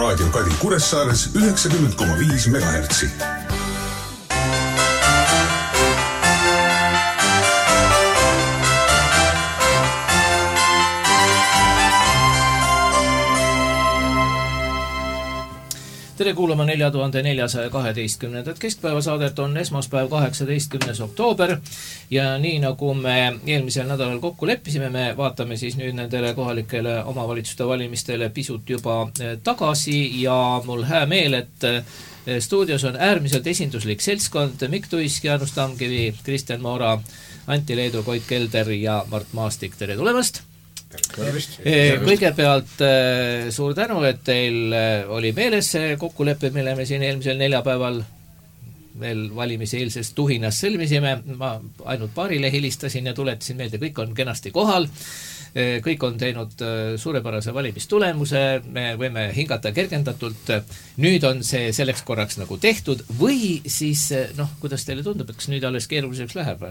Raadio Kadi Kuressaares 90,5 MHz. Tere kuulama 4412. Keskpäevasaadet on esmaspäev 18. oktoober ja nii nagu me eelmisel nädalal kokku leppisime, me vaatame siis nüüd nendele kohalikele omavalitsuste valimistele pisut juba tagasi ja mul hää meel, et stuudios on äärmiselt esinduslik seltskond Mikk Tuisk, Jaanus Tamkivi, Kristjan Moora, Antti Leedu, Koit Kelder ja Mart Maastik. Tere tulemast! Kõigepealt suur tänu, et teil oli meeles see kokkulepe, mille me siin eelmisel neljapäeval veel valimise eilses tuhinas sõlmisime. Ma ainult paarile helistasin ja tuletasin meelde, kõik on kenasti kohal. Kõik on teinud suurepärase valimistulemuse, me võime hingata kergendatult. Nüüd on see selleks korraks nagu tehtud või siis, kuidas teile tundub, et kas nüüd alles keeruliseks läheb?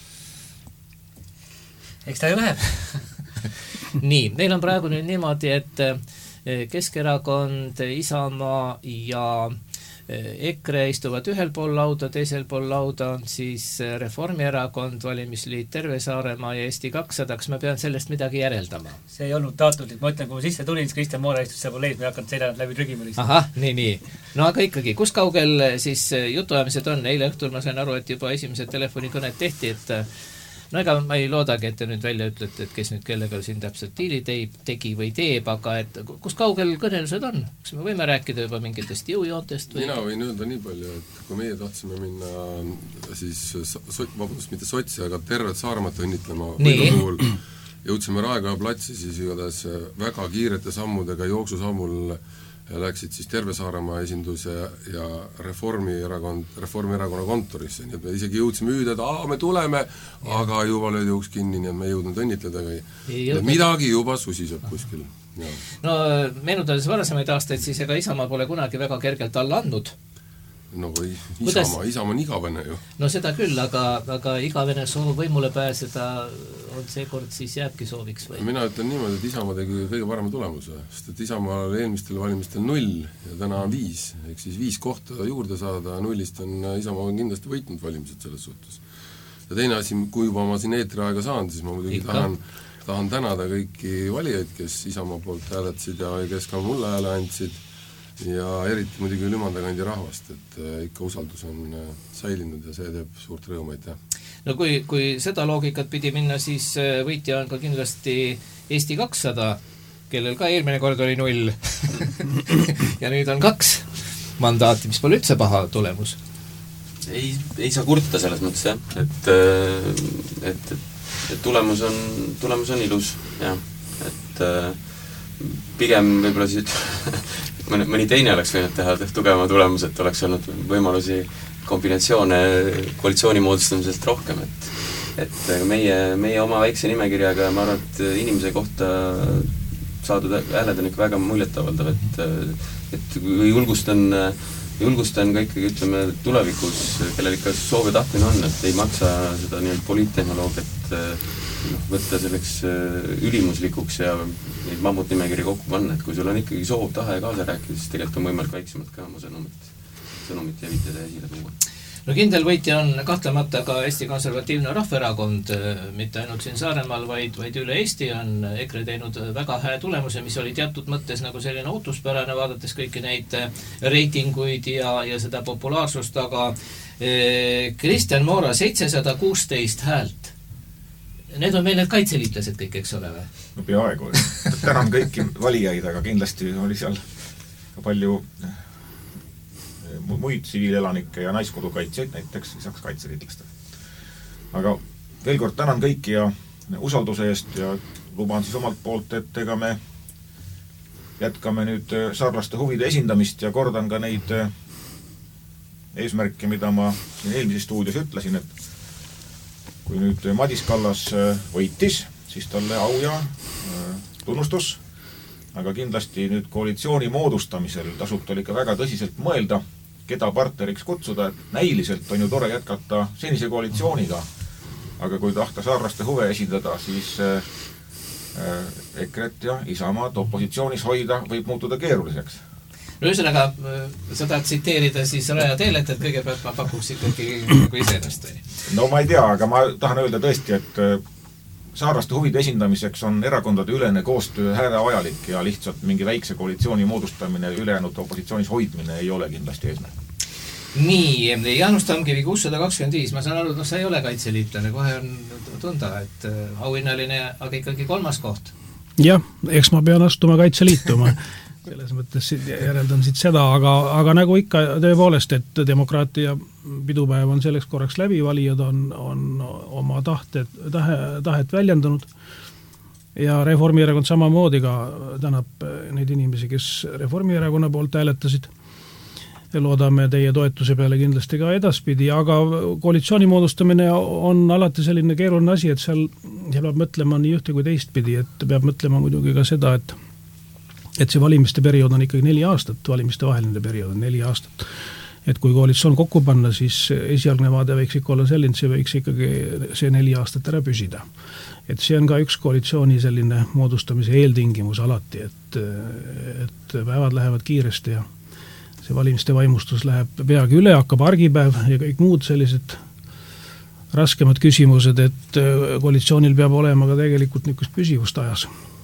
Eks ta ju läheb. Nii, meil on praegu nüüd niimoodi, et Keskerakond, Isamaa ja EKRE istuvad ühel pool lauda, teisel pool lauda on siis Reformierakond, Valimisliit Terve Saaremaa ja Eesti 200. Kas ma pean sellest midagi järeldama? See ei olnud taotlulik. Ma ütlen, kui ma sisse tulin, siis Kristjan Moora istus seal pool ees, me ei hakanud seljanud läbi trügima. Ahah, nii. No aga ikkagi, kus kaugel siis jutuajamised on? Eile õhtul ma sain aru, et juba esimesed telefonikõned tehti, et no ega ma ei loodagi, et te nüüd välja ütlete, et kes nüüd kellega siin täpselt diili tegi või teeb, aga et kus kaugel kõnelused on? Kas me võime rääkida juba mingitest jõujoontest? Mina võin öelda nii palju, et kui meie tahtsime minna siis, mitte sotsi, aga tervet Saaremaat õnnitlema puhul, jõudsime Raekoja platsi, siis igatahes väga kiirete sammudega jooksusammul läksid siis Terve Saaremaa esindus ja Reformierakonna kontorisse, nii et me isegi jõudsime hüüda, et me tuleme, aga juba löödi uks kinni, nii et me ei jõudnud õnnitleda või midagi juba susiseb kuskil. Ja. No meenutades varasemaid aastaid, siis ega Isamaa pole kunagi väga kergelt alla andnud. No kui Isamaa on igavene ju. No seda küll, aga igavene soov võimule pääseda on seekord siis jääbki sooviks või? Mina ütlen niimoodi, et Isamaa tegi kõige parema tulemuse, sest et Isamaa oli eelmistel valimistel 0 ja täna on 5, ehk siis 5 kohta juurde saada, 0-st on Isamaa kindlasti võitnud valimised selles suhtes. Ja teine asi, kui juba ma siin eetriaega saan, siis ma muidugi tahan tänada kõiki valijaid, kes Isamaa poolt hääletasid ja kes ka mulle hääle andsid ja eriti muidugi Lümanda kandi rahvast, et ikka usaldus on säilinud ja see teeb suurt rõõmu, aitäh. No kui seda loogikat pidi minna, siis võitja on ka kindlasti Eesti 200, kellel ka eelmine kord oli 0 ja nüüd on 2 mandaati, mis pole üldse paha tulemus. Ei saa kurta selles mõttes, et tulemus on ilus, jah. Et pigem võib-olla siis mõni teine oleks võinud teha tugevama tulemus, et oleks olnud võimalusi kombinatsioone koalitsiooni moodustamisest rohkem, et meie oma väikse nimekirjaga, ma arvan, et inimese kohta saadud hääled on ikka väga muljetavaldav, et julgustan ka ikkagi, ütleme, tulevikus, kellel ikka soov ja tahtmine on, et ei maksa seda nii poliittehnoloogiat võtta selleks ülimuslikuks ja neid mammutnimekiri kokku panna, et kui sul on ikkagi soov, tahe ja kaasa rääkida, siis tegelikult on võimalik väiksemalt ka oma sõnumit jävitada ja esile tuua. No kindel võitja on kahtlemata ka Eesti Konservatiivne Rahvaerakond, mitte ainult siin Saaremaal, vaid üle Eesti on EKRE teinud väga hää tulemuse, mis oli teatud mõttes nagu selline ootuspärane, vaadates kõiki neid reitinguid ja seda populaarsust, aga Kristjan Moora 716 häält. Need on meil need kaitseliitlased kõik, eks ole või? No peaaegu. Tänan kõiki valijaid, aga kindlasti oli seal ka palju muid tsiviilelanikke ja naiskodukaitsjaid näiteks, lisaks kaitseliitlaste. Aga veel kord tänan kõiki ja usalduse eest ja luban siis omalt poolt, et ega me jätkame nüüd saarlaste huvide esindamist ja kordan ka neid eesmärke, mida ma siin eelmises stuudios ütlesin, et kui nüüd Madis Kallas võitis, siis talle au ja tunnustus, aga kindlasti nüüd koalitsiooni moodustamisel tasub tal ikka väga tõsiselt mõelda, keda partneriks kutsuda, et näiliselt on ju tore jätkata senise koalitsiooniga, aga kui tahta saarlaste huve esindada, siis EKRE-t ja Isamaad opositsioonis hoida võib muutuda keeruliseks. No ühesõnaga, sa tahad tsiteerida siis Raja Teelet, et kõigepealt ma pakuks ikkagi nagu iseennast. No ma ei tea, aga ma tahan öelda tõesti, et saarlaste huvide esindamiseks on erakondade ülene koostöö hädavajalik ja lihtsalt mingi väikse koalitsiooni moodustamine ülejäänud opositsioonis hoidmine ei ole kindlasti eesmärk. Nii, Jaanus Tamkivi 625, ma saan aru, no sa ei ole kaitseliitlane, kohe on tunda, et auhinnaline, aga ikkagi 3. koht. Jah, eks ma pean astuma kaitseliituma. Selles mõttes järeldan siit seda, aga nagu ikka tõepoolest, et demokraatia pidupäev on selleks korraks läbi, valijad on oma tahet väljendanud ja Reformierakond samamoodi ka tänab neid inimesi, kes Reformierakonna poolt hääletasid. Loodame teie toetuse peale kindlasti ka edaspidi, aga koalitsiooni moodustamine on alati selline keeruline asi, et seal peab mõtlema nii ühte kui teistpidi, et peab mõtlema muidugi ka seda, et see valimiste periood on ikkagi 4 aastat, valimiste vaheline periood on 4 aastat. Et kui koalitsioon kokku panna, siis esialgne vaade võiks ikka olla selline, see võiks ikkagi see 4 aastat ära püsida. Et see on ka üks koalitsiooni selline moodustamise eeltingimus alati, et päevad lähevad kiiresti ja see valimiste vaimustus läheb peagi üle, hakkab argipäev ja kõik muud sellised raskemad küsimused, et koalitsioonil peab olema ka tegelikult niisugust püsivust ajas.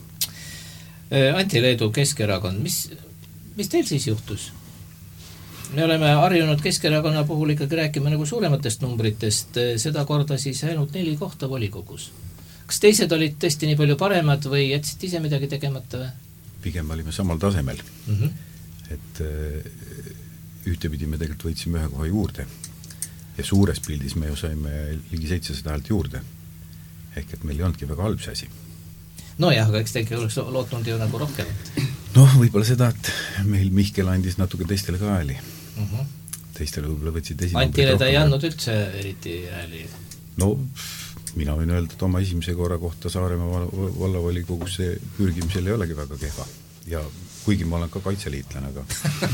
Anti Leedu, Keskerakond, mis teil siis juhtus? Me oleme harjunud Keskerakonna puhul ikkagi rääkima nagu suurematest numbritest, seda korda siis ainult 4 kohta volikogus. Kas teised olid tõesti nii palju paremad või jätsid ise midagi tegemata või? Pigem olime samal tasemel. Et ühtepidi me tegelikult võitsime 1 koha juurde ja suures pildis me ju saime ligi 700 häält juurde. Ehk et meil ei olnudki väga halb see asi. No jah, aga eks te ikka oleks lootnud ju nagu rohkem. Võib-olla seda, et meil Mihkel andis natuke teistele ka hääli. Teistele võib-olla võtsid Antile ta ei andnud üldse eriti hääli. No, mina võin öelda, et oma esimese korra kohta Saaremaa vallavolikogus see pürgimisel ei olegi väga kehva. Ja kuigi ma olen ka kaitseliitlane, aga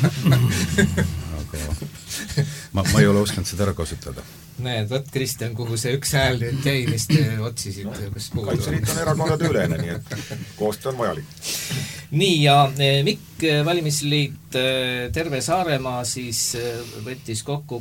ma ei ole osanud seda ära kasutada. Näed, võt Kristjan, kuhu see 1 hääl nüüd jäi, mis te otsisid? Kaitseliit on erakonnade ülene, nii et koostöö on vajalik. Nii, ja Mikk valimisliit terve Saaremaa siis võttis kokku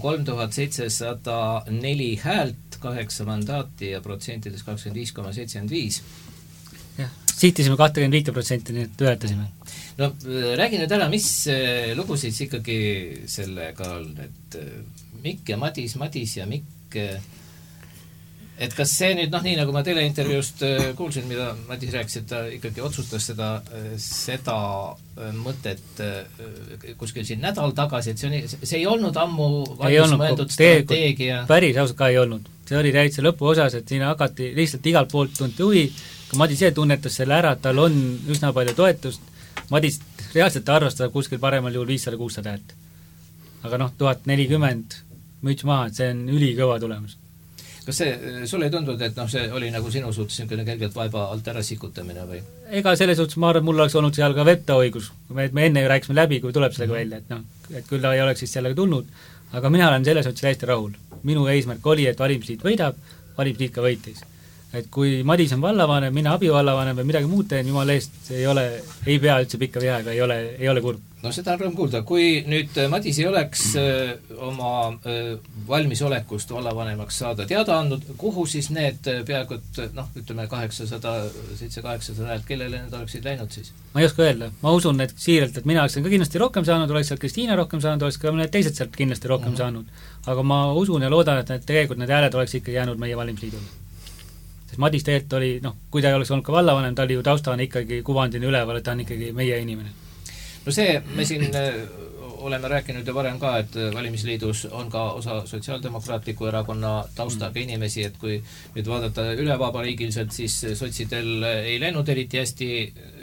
3704 häält, 8 mandaati ja protsentides 25,75. Jah, sihtisime 25%, nii et ületasime. No räägi nüüd ära, mis lugusid ikkagi sellega on, et Mikk ja Madis ja Mikk, et kas see nüüd, nii nagu ma teleintervjuust kuulsin, mida Madis rääkis, et ta ikkagi otsustas seda mõtet kuskil siin nädal tagasi, et see ei olnud ammu valmis mõeldud strateegia. Päris ausalt ka ei olnud. See oli täitsa lõpu osas, et siin hakati lihtsalt igalt poolt tunti huvi, ka Madis tunnetas selle ära, et tal on üsna palju toetust. Madis reaalselt arvestada kuskil paremal juhul 500-600 häält. Aga 1040 müts maha, et see on ülikõva tulemus. Kas see, sulle ei tundunud, et see oli nagu sinu suhtes niisugune kergelt vaiba alt ära sikutamine või? Ega selles suhtes ma arvan, mul oleks olnud seal ka vetoõigus. Me enne ju rääkisime läbi, kui tuleb sellega välja, et küll ta ei oleks siis sellega tulnud, aga mina olen selles suhtes täiesti rahul. Minu eesmärk oli, et valimisliit võidab, valimisliit ka võitis. Et kui Madis on vallavanem, mina abivallavanem või midagi muud teen, jumala eest, ei pea üldse pikka vihaga, ei ole kurb. No seda on rõõm kuulda. Kui nüüd Madis ei oleks oma valmisolekust vallavanemaks saada teada andnud, kuhu siis need peaaegu, ütleme 700-800 häält, kellele need oleksid läinud siis? Ma ei oska öelda. Ma usun, et siiralt, et mina oleksin ka kindlasti rohkem saanud, oleks sealt Kristiina rohkem saanud, oleks ka need teised sealt kindlasti rohkem saanud. Aga ma usun ja loodan, et tegelikult need hääled oleks ikka jäänud meie valimisliidule. Sest Madis tegelikult oli, kui ta ei oleks olnud ka vallavanem, ta oli ju taustana ikkagi kuvandini üleval, et ta on ikkagi meie inimene. No see, me siin oleme rääkinud ju varem ka, et valimisliidus on ka osa sotsiaaldemokraatliku erakonna taustaga inimesi, et kui nüüd vaadata üle vabariigiliselt, siis sotsidel ei läinud eriti hästi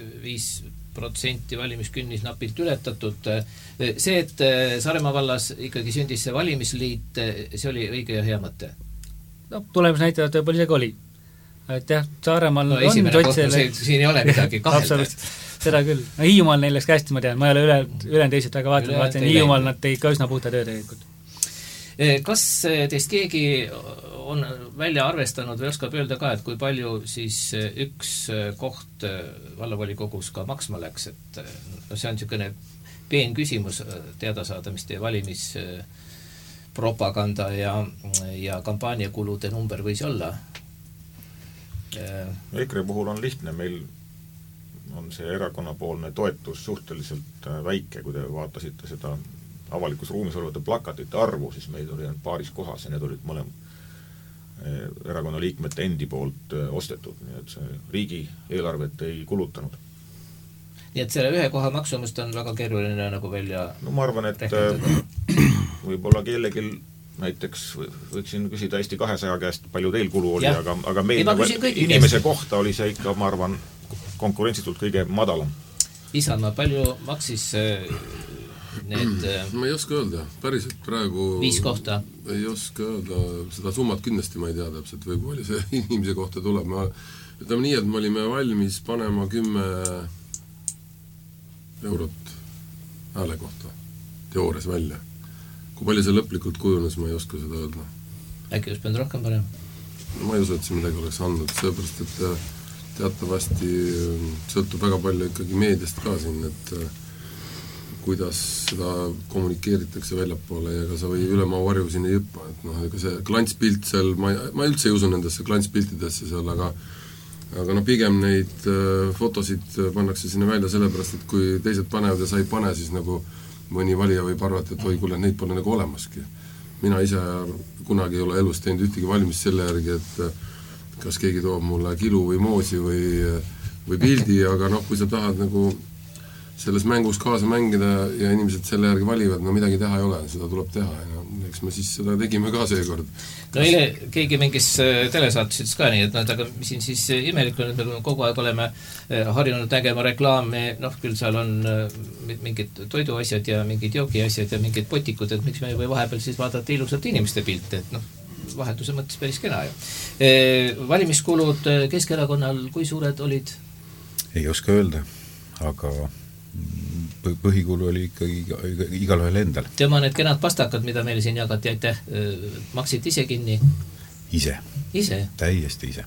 5% valimiskünnis napilt ületatud. See, et Saaremaa vallas ikkagi sündis see valimisliit, see oli õige ja hea mõte? Tulemus näitab, et võib-olla isegi oli. Et jah, Saaremaal on esimene koht, siin ei ole midagi kahelda. Seda küll. Hiiumaal neil läks hästi, ma tean. Ma ei ole ülen teised väga vaatama. Hiiumaal nad teid ka üsna puhta töö tegelikult. Kas teist keegi on välja arvestanud või oskab öelda ka, et kui palju siis üks koht vallavolikogus ka maksma läks, et see on niisugune peenküsimus teada saada, mis teie valimispropaganda ja kampaaniakulude number võis olla? EKRE puhul on lihtne, meil on see erakonnapoolne toetus suhteliselt väike, kui te vaatasite seda avalikus ruumis olevate plakatite arvu, siis meid oli paaris kohas ja need olid mõlem erakonna liikmete endi poolt ostetud, nii et see riigi eelarvet ei kulutanud. Nii et selle ühe koha maksumust on väga keeruline nagu välja no ma arvan, et võib-olla kellegil näiteks võiksin küsida Eesti 200 käest, palju teil kulu oli, aga meil inimese kohta oli see ikka, ma arvan, konkurentsitult kõige madalam. Isamaa, palju maksis need ma ei oska öelda, päriselt praegu 5 kohta? Ei oska öelda, seda summat kindlasti ma ei tea täpselt või palju see inimese kohta tuleb. Ütleme nii, et me olime valmis panema 10 eurot hääle kohta teoorias välja. Kui palju see lõplikult kujunes, ma ei oska seda öelda. Äkki oleks pidanud rohkem panema? Ma ei usu, et see midagi oleks andnud, seepärast, et teatavasti sõltub väga palju ikkagi meediast ka siin, et kuidas seda kommunikeeritakse väljapoole ja ka sa või ülemaa varju siin ei jõppa, et ega see klantspilt seal, ma üldse ei usu nendesse klantspiltidesse seal, aga pigem neid fotosid pannakse sinna välja sellepärast, et kui teised panevad ja sa ei pane, siis nagu mõni valija võib arvata, et oi, kuule, neid pole nagu olemaski. Mina ise kunagi ei ole elus teinud ühtegi valmis selle järgi, et kas keegi toob mulle kilu või moosi või pildi, aga kui sa tahad nagu selles mängus kaasa mängida ja inimesed selle järgi valivad, midagi teha ei ole, seda tuleb teha ja eks me siis seda tegime ka seekord. No eile keegi mingis telesaates ütles ka nii, et aga mis siin siis imelik on, et me kogu aeg oleme harjunud nägema reklaami, küll seal on mingid toiduasjad ja mingid joogiasjad ja mingid potikud, et miks me või vahepeal siis vaadata ilusat inimeste pilte, et vahetuse mõttes päris kena ju. Valimiskulud Keskerakonnal kui suured olid? Ei oska öelda, aga põhikulu oli ikkagi igal ühel endal. Tema need kenad pastakad, mida meile siin jagati, aitäh, maksid ise kinni? Ise? Täiesti ise.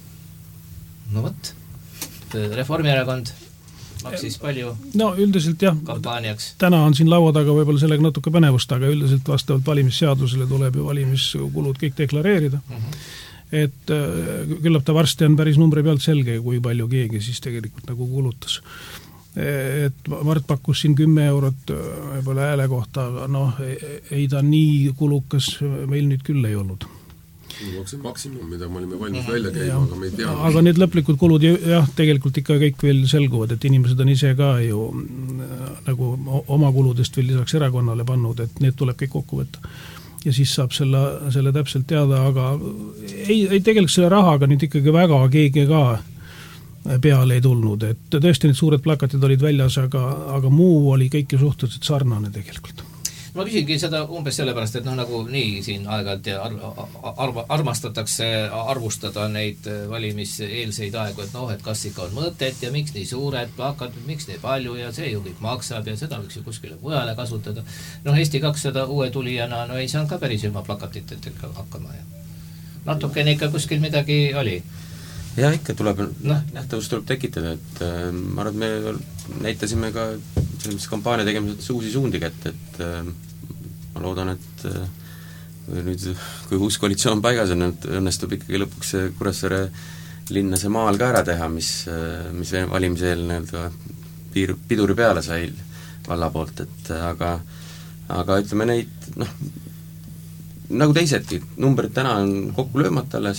No võt, Reformierakond maksis palju üldiselt jah, kampaaniaks. Täna on siin laua taga võib-olla sellega natuke põnevust, aga üldiselt vastavalt valimisseadusele tuleb ju valimiskulud kõik deklareerida. Et küllap ta varsti on päris numbri pealt selge, kui palju keegi siis tegelikult nagu kulutas. Et Mart pakkus siin 10 eurot võib-olla hääle kohta, aga ei ta nii kulukas meil nüüd küll ei olnud. Maksimum, mida me olime valmis välja käima, aga me ei tea. Aga need lõplikud kulud jah, tegelikult ikka kõik veel selguvad, et inimesed on ise ka ju nagu oma kuludest veel lisaks erakonnale pannud, et need tuleb kõik kokku võtta. Ja siis saab selle täpselt teada, aga ei tegelikult selle rahaga nüüd ikkagi väga keegi ka peale ei tulnud, et tõesti need suured plakatid olid väljas, aga muu oli kõik ju suhteliselt sarnane tegelikult. Ma küsingi seda umbes sellepärast, et nagu nii siin aeg-ajalt ja armastatakse arvustada neid valimiseelseid aegu, et kas ikka on mõtet ja miks nii suured plakatid, miks nii palju ja see ju kõik maksab ja seda võiks ju kuskile mujale kasutada. Eesti 200 uue tulijana ei saanud ka päris ilma plakatitelt hakkama ja natukene ikka kuskil midagi oli. Ja ikka tuleb, nähtavust tuleb tekitada, et ma arvan, et me näitasime ka selles kampaania tegemised uusi suundi kätte, et ma loodan, et nüüd, kui uus koalitsioon paigas on, õnnestub ikkagi lõpuks Kuressaare linna see maal ka ära teha, mis valimiseel piduri peale sai valla poolt, et aga ütleme neid, nagu teisedki, numbrid täna on kokku löömata alles,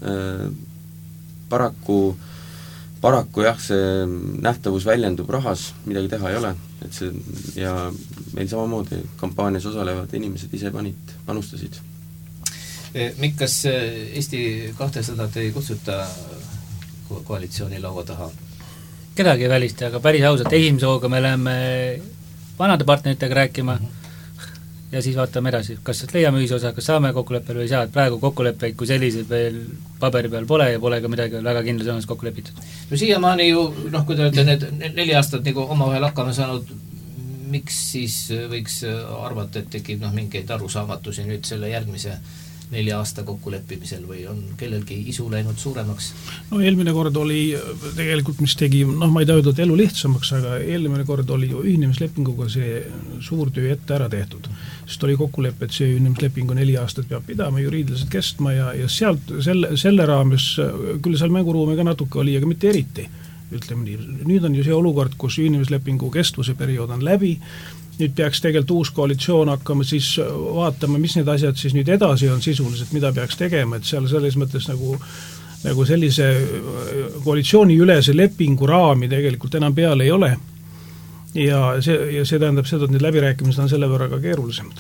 paraku jah, see nähtavus väljendub rahas, midagi teha ei ole, et see ja meil samamoodi kampaanias osalevad inimesed ise panustasid. Mikk, kas Eesti 200 ei kutsuta koalitsiooni laua taha? Kedagi välista, aga päris ausalt, esimese hooga me läheme vanade partneritega rääkima ja siis vaatame edasi, kas leiame ühisosa, kas saame kokkuleppel või ei saa, et praegu kokkuleppeid kui selliseid veel paberi peal pole ja pole ka midagi väga kindlas õnnes kokku lepitud. No siiamaani ju, kui te olete need 4 aastat nagu omavahel hakkama saanud, miks siis võiks arvata, et tekib mingeid arusaamatusi nüüd selle järgmise 4 aasta kokkuleppimisel või on kellelgi isu läinud suuremaks? No eelmine kord oli tegelikult, mis tegi, ma ei taha öelda, et elu lihtsamaks, aga eelmine kord oli ju ühinemislepinguga see suur töö ette ära tehtud. Sest oli kokkulepe, et see ühinemislepingu 4 aastat peab pidama, juriidiliselt kestma ja sealt selle raames, küll seal mänguruumi ka natuke oli, aga mitte eriti, ütleme nii. Nüüd on ju see olukord, kus ühinemislepingu kestvuse periood on läbi, nüüd peaks tegelikult uus koalitsioon hakkama siis vaatama, mis need asjad siis nüüd edasi on sisuliselt, mida peaks tegema, et seal selles mõttes nagu sellise koalitsiooni ülese lepingu raami tegelikult enam peal ei ole. Ja see tähendab seda, et need läbirääkimised on selle võrra ka keerulisemad.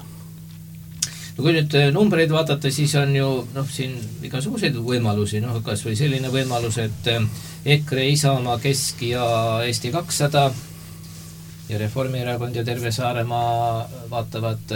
No kui nüüd numbreid vaadata, siis on ju siin igasuguseid võimalusi, kas või selline võimalus, et EKRE, Isamaa, Kesk ja Eesti 200 ja Reformierakond ja terve Saaremaa vaatavad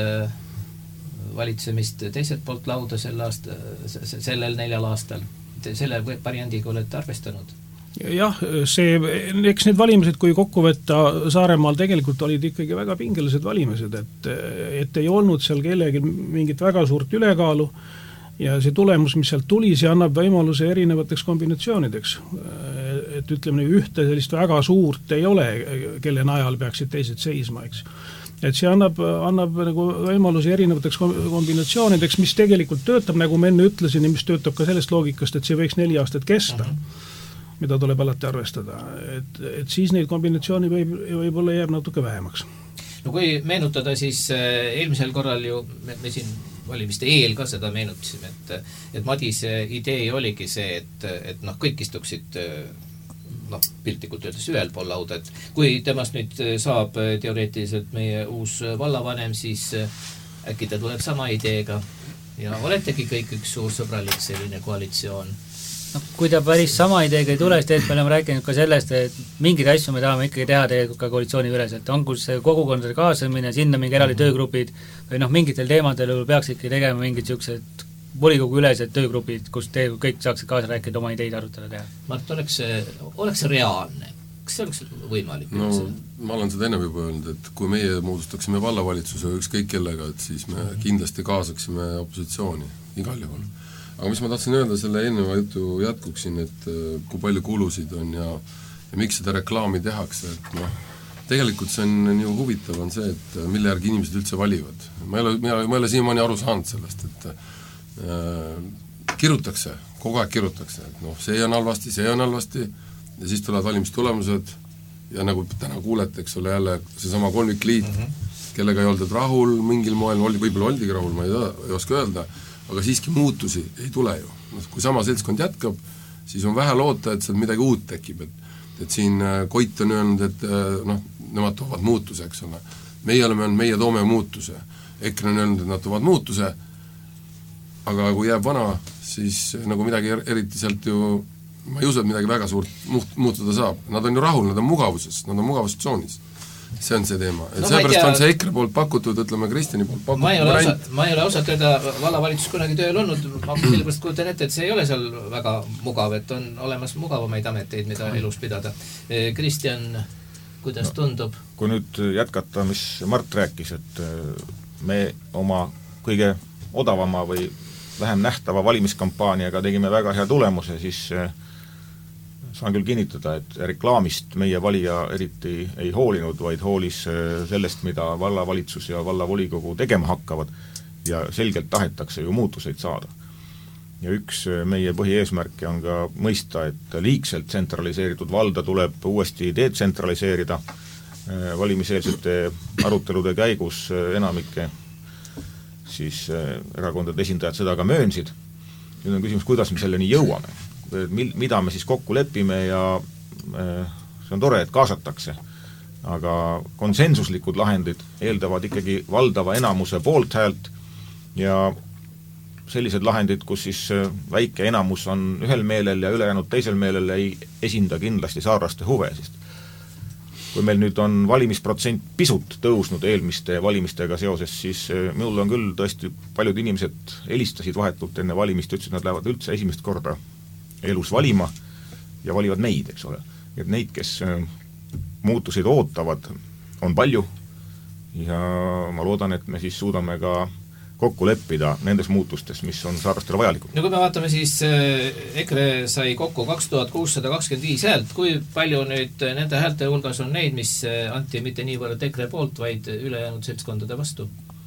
valitsemist teiselt poolt lauda sellel 4 aastal. Selle variandiga olete arvestanud? Jah, eks need valimised, kui kokku võtta Saaremaal tegelikult olid ikkagi väga pingelised valimised, et ei olnud seal kellegi mingit väga suurt ülekaalu ja see tulemus, mis sealt tuli, see annab võimaluse erinevateks kombinatsioonideks. Et ütleme, ühte sellist väga suurt ei ole, kelle najal peaksid teised seisma, eks. Et see annab nagu võimalusi erinevateks kombinatsioonideks, mis tegelikult töötab, nagu ma enne ütlesin, ja mis töötab ka sellest loogikast, et see võiks 4 aastat kesta, mida tuleb alati arvestada. Et siis neid kombinatsiooni võib-olla jääb natuke vähemaks. No kui meenutada, siis eelmisel korral ju me siin valimiste eel ka seda meenutasime, et Madise idee oligi see, et kõik istuksid piltlikult öeldes ühel pool lauda, et kui temast nüüd saab teoreetiliselt meie uus vallavanem, siis äkki ta tuleb sama ideega ja oletegi kõik üks suur sõbralik selline koalitsioon. Kui ta päris sama ideega ei tule, siis me oleme rääkinud ka sellest, et mingeid asju me tahame ikkagi teha tegelikult ka koalitsiooni üleselt. On kus kogukondade kaasamine, sinna mingi eraldi töögrupid või mingitel teemadel peaks ikkagi tegema mingid sellised volikogu ülesed töögrupid, kus kõik saaksid kaasa rääkida, oma ideid arutada teha. Mart, oleks reaalne? Kas see oleks võimalik? No, ma olen seda ennem juba öelnud, et kui meie moodustaksime vallavalitsuse ükskõik kellega, et siis me kindlasti kaasaksime opositsiooni igal juhul. Aga mis ma tahtsin öelda selle eelneva jutu jätkuksin, et kui palju kulusid on ja miks seda reklaami tehakse, et tegelikult see on ju huvitav on see, et mille järgi inimesed üldse valivad. Ma ei ole siiamaani aru saanud sellest, et kirjutakse, kogu aeg kirjutakse, et see on halvasti ja siis tulevad valimistulemused ja nagu täna kuulete, eks ole jälle seesama kolmikliit, kellega ei oldud rahul, mingil moel võib-olla oldigi rahul, ma ei oska öelda, aga siiski muutusi ei tule ju. Kui sama seltskond jätkab, siis on vähe loota, et seal midagi uut tekib, et siin Koit on öelnud, et nemad toovad muutuse, eks ole. Meie toome muutuse. EKRE on öelnud, et nad toovad muutuse, aga kui jääb vana, siis nagu midagi eriti sealt ju, ma ei usu, et midagi väga suurt muutuda saab. Nad on ju rahul, nad on mugavuses, nad on mugavustsoonis. See on see teema. Et seepärast on see EKRE poolt pakutud, ütleme Kristjani poolt pakutud. Ma ei ole ausalt öelda vallavalitsus kunagi tööl olnud, ma sellepärast kujutan ette, et see ei ole seal väga mugav, et on olemas mugavamaid ameteid, mida elus pidada. Kristjan, kuidas tundub? Kui nüüd jätkata, mis Mart rääkis, et me oma kõige odavama või vähem nähtava valimiskampaaniaga tegime väga hea tulemuse, siis saan küll kinnitada, et reklaamist meie valija eriti ei hoolinud, vaid hoolis sellest, mida vallavalitsus ja vallavolikogu tegema hakkavad ja selgelt tahetakse ju muutuseid saada. Ja üks meie põhieesmärke on ka mõista, et liigselt tsentraliseeritud valda tuleb uuesti detsentraliseerida. Valimiseelsete arutelude käigus enamike siis erakondade esindajad seda ka möönsid. Nüüd on küsimus, kuidas me selleni jõuame. Mida me siis kokku lepime ja see on tore, et kaasatakse, aga konsensuslikud lahendid eeldavad ikkagi valdava enamuse poolthäält ja sellised lahendid, kus siis väike enamus on ühel meelel ja ülejäänud teisel meelel ei esinda kindlasti saarlaste huve, sest kui meil nüüd on valimisprotsent pisut tõusnud eelmiste valimistega seoses, siis minul on küll tõesti paljud inimesed helistasid vahetult enne valimist, ütlesid, nad lähevad üldse esimest korda elus valima ja valivad meid, eks ole. Et neid, kes muutusid ootavad, on palju ja ma loodan, et me siis suudame ka kokku leppida nendes muutustes, mis on saarlastele vajalikud. No kui me vaatame, siis EKRE sai kokku 2625 häält, kui palju nüüd nende häälte hulgas on neid, mis anti mitte niivõrd EKRE poolt, vaid ülejäänud seltskondade vastu?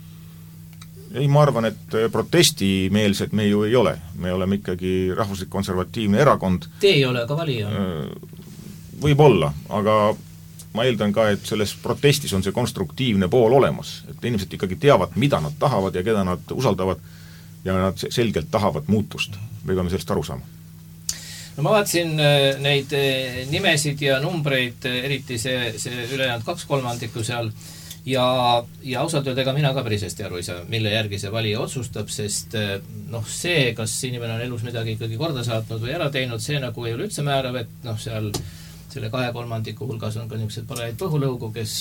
Ei, ma arvan, et protestimeelsed me ju ei ole. Me oleme ikkagi rahvuslik konservatiivne erakond. Te ei ole ka valija? Võib-olla, aga ma eeldan ka, et selles protestis on see konstruktiivne pool olemas, et inimesed ikkagi teavad, mida nad tahavad ja keda nad usaldavad ja nad selgelt tahavad muutust. Me peame sellest aru saama. No ma vaatasin neid nimesid ja numbreid, eriti see ülejäänud 2/3 seal ja ausalt öelda, ega mina ka päris hästi aru ei saa, mille järgi see valija otsustab, sest see, kas inimene on elus midagi ikkagi korda saatnud või ära teinud, see nagu ei ole üldse määrav, et seal selle 2/3 hulgas on ka niisugused parajaid põhulõugu, kes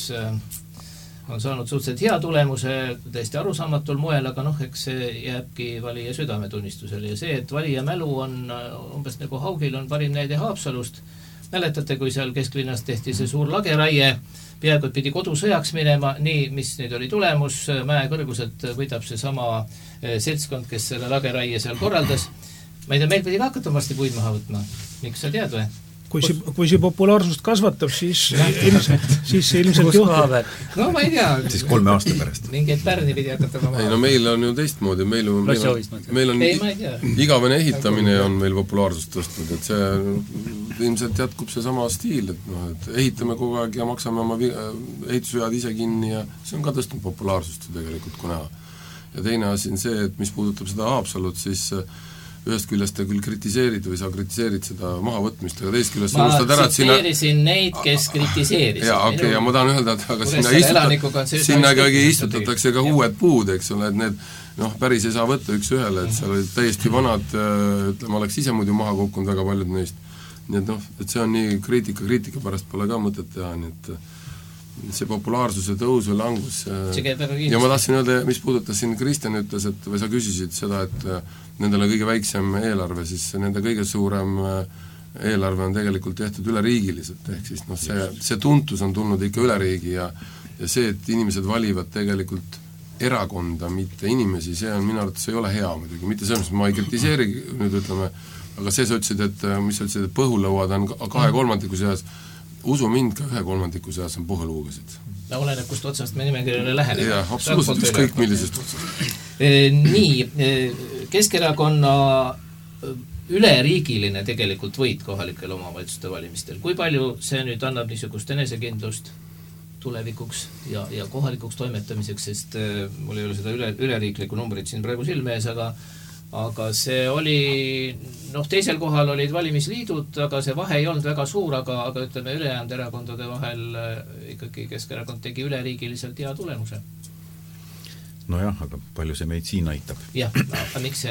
on saanud suhteliselt hea tulemuse täiesti arusaamatul moel, aga eks see jääbki valija südametunnistusele ja see, et valija mälu on umbes nagu Haugil on parim näide Haapsalust. Mäletate, kui seal kesklinnas tehti see suur lageraie, peaaegu et pidi kodusõjaks minema, nii, mis nüüd oli tulemus, mäe kõrguselt võidab see sama seltskond, kes selle lageraie seal korraldas. Ma ei tea, meil pidi ka hakata varsti puid maha võtma. Miks sa tead või? Kui see populaarsust kasvatab, siis ilmselt juhtub. No ma ei tea. Siis 3 aasta pärast. Mingeid Pärni pidi hakata maha. Ei, no meil on ju teistmoodi. Meil on igavene ehitamine on meil populaarsust tõstnud, et see ilmselt jätkub see sama stiil, et ehitame kogu aeg ja maksame oma ehitusvead ise kinni ja see on ka tõstnud populaarsust tegelikult kui näha. Ja teine asi on see, et mis puudutab seda Haapsalut, siis ühest küljest te küll kritiseerid või sa kritiseerid seda mahavõtmist, aga teist küljest ma tsiteerisin neid, kes kritiseerisid. Ja ma tahan öelda, et aga sinna ikkagi istutatakse ka uued puud, eks ole, et need päris ei saa võtta üks ühele, et seal olid täiesti vanad, ütleme, oleks ise muidu maha kukkunud väga paljud neist. Nii et see on nii kriitika pärast pole ka mõtet teha, nii et see populaarsuse tõus või langus ja ma tahtsin öelda, mis puudutas siin Kristjan ütles, et või sa küsisid seda, et nendel on kõige väiksem eelarve, siis nende kõige suurem eelarve on tegelikult tehtud üleriigiliselt, ehk siis see tuntus on tulnud ikka üle riigi ja see, et inimesed valivad tegelikult erakonda, mitte inimesi, see on minu arvates ei ole hea muidugi, mitte selles, ma ei kritiseeri nüüd ütleme, aga see sa ütlesid, et põhulõuad on 2/3 seas, usu mind ka 1/3 seas on põhulõugasid. No oleneb, kust otsast me nimekirjale läheneme. Jah, absoluutselt, ükskõik millisest otsast. Nii, Keskerakonna üleriigiline tegelikult võit kohalikel omavalitsuste valimistel. Kui palju see nüüd annab niisugust enesekindlust tulevikuks ja kohalikuks toimetamiseks, sest mul ei ole seda üleriiklikku numbrit siin praegu silme ees, aga see oli, teisel kohal olid valimisliidud, aga see vahe ei olnud väga suur, aga ütleme, ülejäänud erakondade vahel ikkagi Keskerakond tegi üleriigiliselt hea tulemuse. Nojah, aga palju see meid siin aitab? Jah, aga miks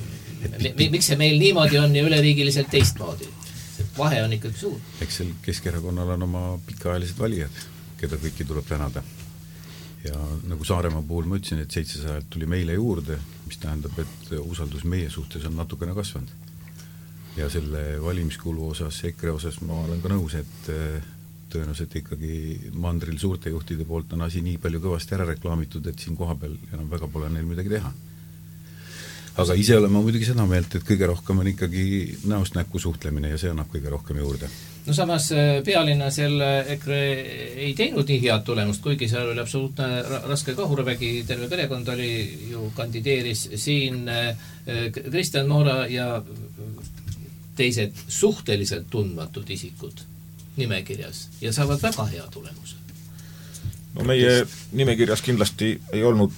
see meil niimoodi on ja üleriigiliselt teistmoodi? Vahe on ikkagi suur. Eks seal Keskerakonnal on oma pikaajalised valijad, keda kõiki tuleb tänada. Ja nagu Saaremaa puhul ma ütlesin, et 700 tuli meile juurde, mis tähendab, et usaldus meie suhtes on natukene kasvanud. Ja selle valimiskulu osas, EKRE osas ma olen ka nõus, et tõenäoliselt ikkagi mandril suurte juhtide poolt on asi nii palju kõvasti ära reklaamitud, et siin kohapeal enam väga pole neil midagi teha. Aga ise oleme muidugi seda meelt, et kõige rohkem on ikkagi näost näkku suhtlemine ja see annab kõige rohkem juurde. No samas pealinna selle EKRE ei teinud nii head tulemust, kuigi seal oli absoluutne raske kahurvägi, terve perekond oli ju kandideeris siin Kristjan Moora ja teised suhteliselt tundmatud isikud nimekirjas ja saavad väga hea tulemuse. No meie nimekirjas kindlasti ei olnud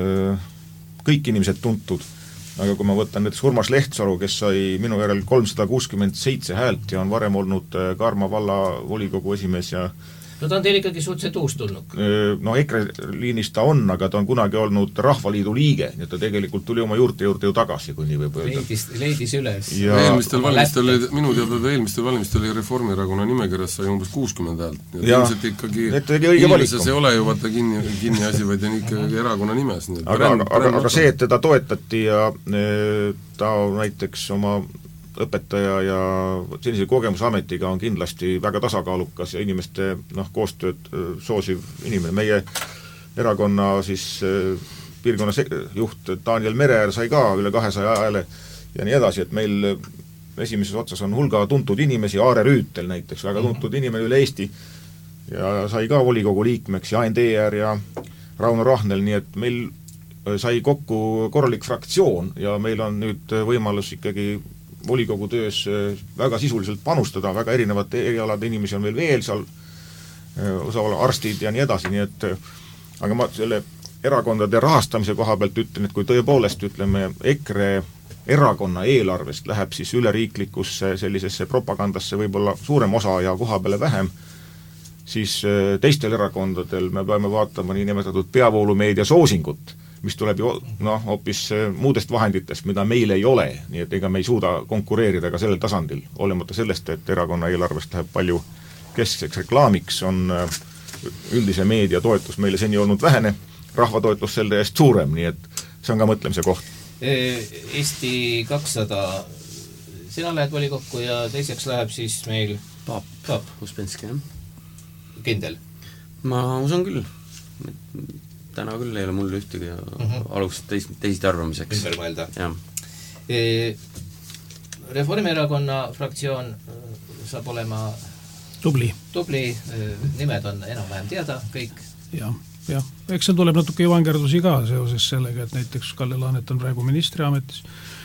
kõik inimesed tuntud, aga kui ma võtan näiteks Urmas Lehtsalu, kes sai minu järel 367 häält ja on varem olnud Kaarma valla volikogu esimees ja No ta on teil ikkagi suhteliselt uus tulnud. No EKRE liinis ta on, aga ta on kunagi olnud Rahvaliidu liige, nii et ta tegelikult tuli oma juurde ju tagasi, kui nii võib öelda. Leidis üles. Ja eelmistel valimistel oli Reformierakonna nimekirjas sai umbes 60 häält. Ilmselt ikkagi inimeses ei ole ju vaata kinni asi, vaid on ikkagi erakonna nimes. Aga see, et teda toetati ja ta näiteks oma õpetaja ja sellise kogemusametiga on kindlasti väga tasakaalukas ja inimeste koostööd soosiv inimene. Meie erakonna siis piirkonna juht Daniel Mereäär sai ka üle 200 hääle ja nii edasi, et meil esimeses otsas on hulga tuntud inimesi, Aare Rüütel näiteks, väga tuntud inimene üle Eesti ja sai ka volikogu liikmeks ja Ain Teeäär ja Rauno Rahnel, nii et meil sai kokku korralik fraktsioon ja meil on nüüd võimalus ikkagi volikogu töös väga sisuliselt panustada, väga erinevate erialade inimesi on veel seal, osavale arstid ja nii edasi, nii et aga ma selle erakondade rahastamise koha pealt ütlen, et kui tõepoolest ütleme EKRE erakonna eelarvest läheb siis üleriiklikusse sellisesse propagandasse võib-olla suurem osa ja koha peale vähem, siis teistel erakondadel me peame vaatama nii nimetatud peavoolumeedia soosingut, mis tuleb ju hoopis muudest vahenditest, mida meil ei ole, nii et ega me ei suuda konkureerida ka sellel tasandil, olemata sellest, et erakonna eelarvest läheb palju keskseks reklaamiks, on üldise meedia toetus meile seni olnud vähene, rahva toetus selle eest suurem, nii et see on ka mõtlemise koht. Eesti 200, sina lähed volikokku ja teiseks läheb siis meil Paap Uspensky, jah. Kindel? Ma usun küll. Täna küll ei ole mul ühtegi alust teisiti arvamiseks. Ümber mõelda. Jah. Reformierakonna fraktsioon saab olema tubli, nimed on enam-vähem teada, kõik. Jah, eks seal tuleb natuke juvangerdusi ka seoses sellega, et näiteks Kalle Laanet on praegu ministriametis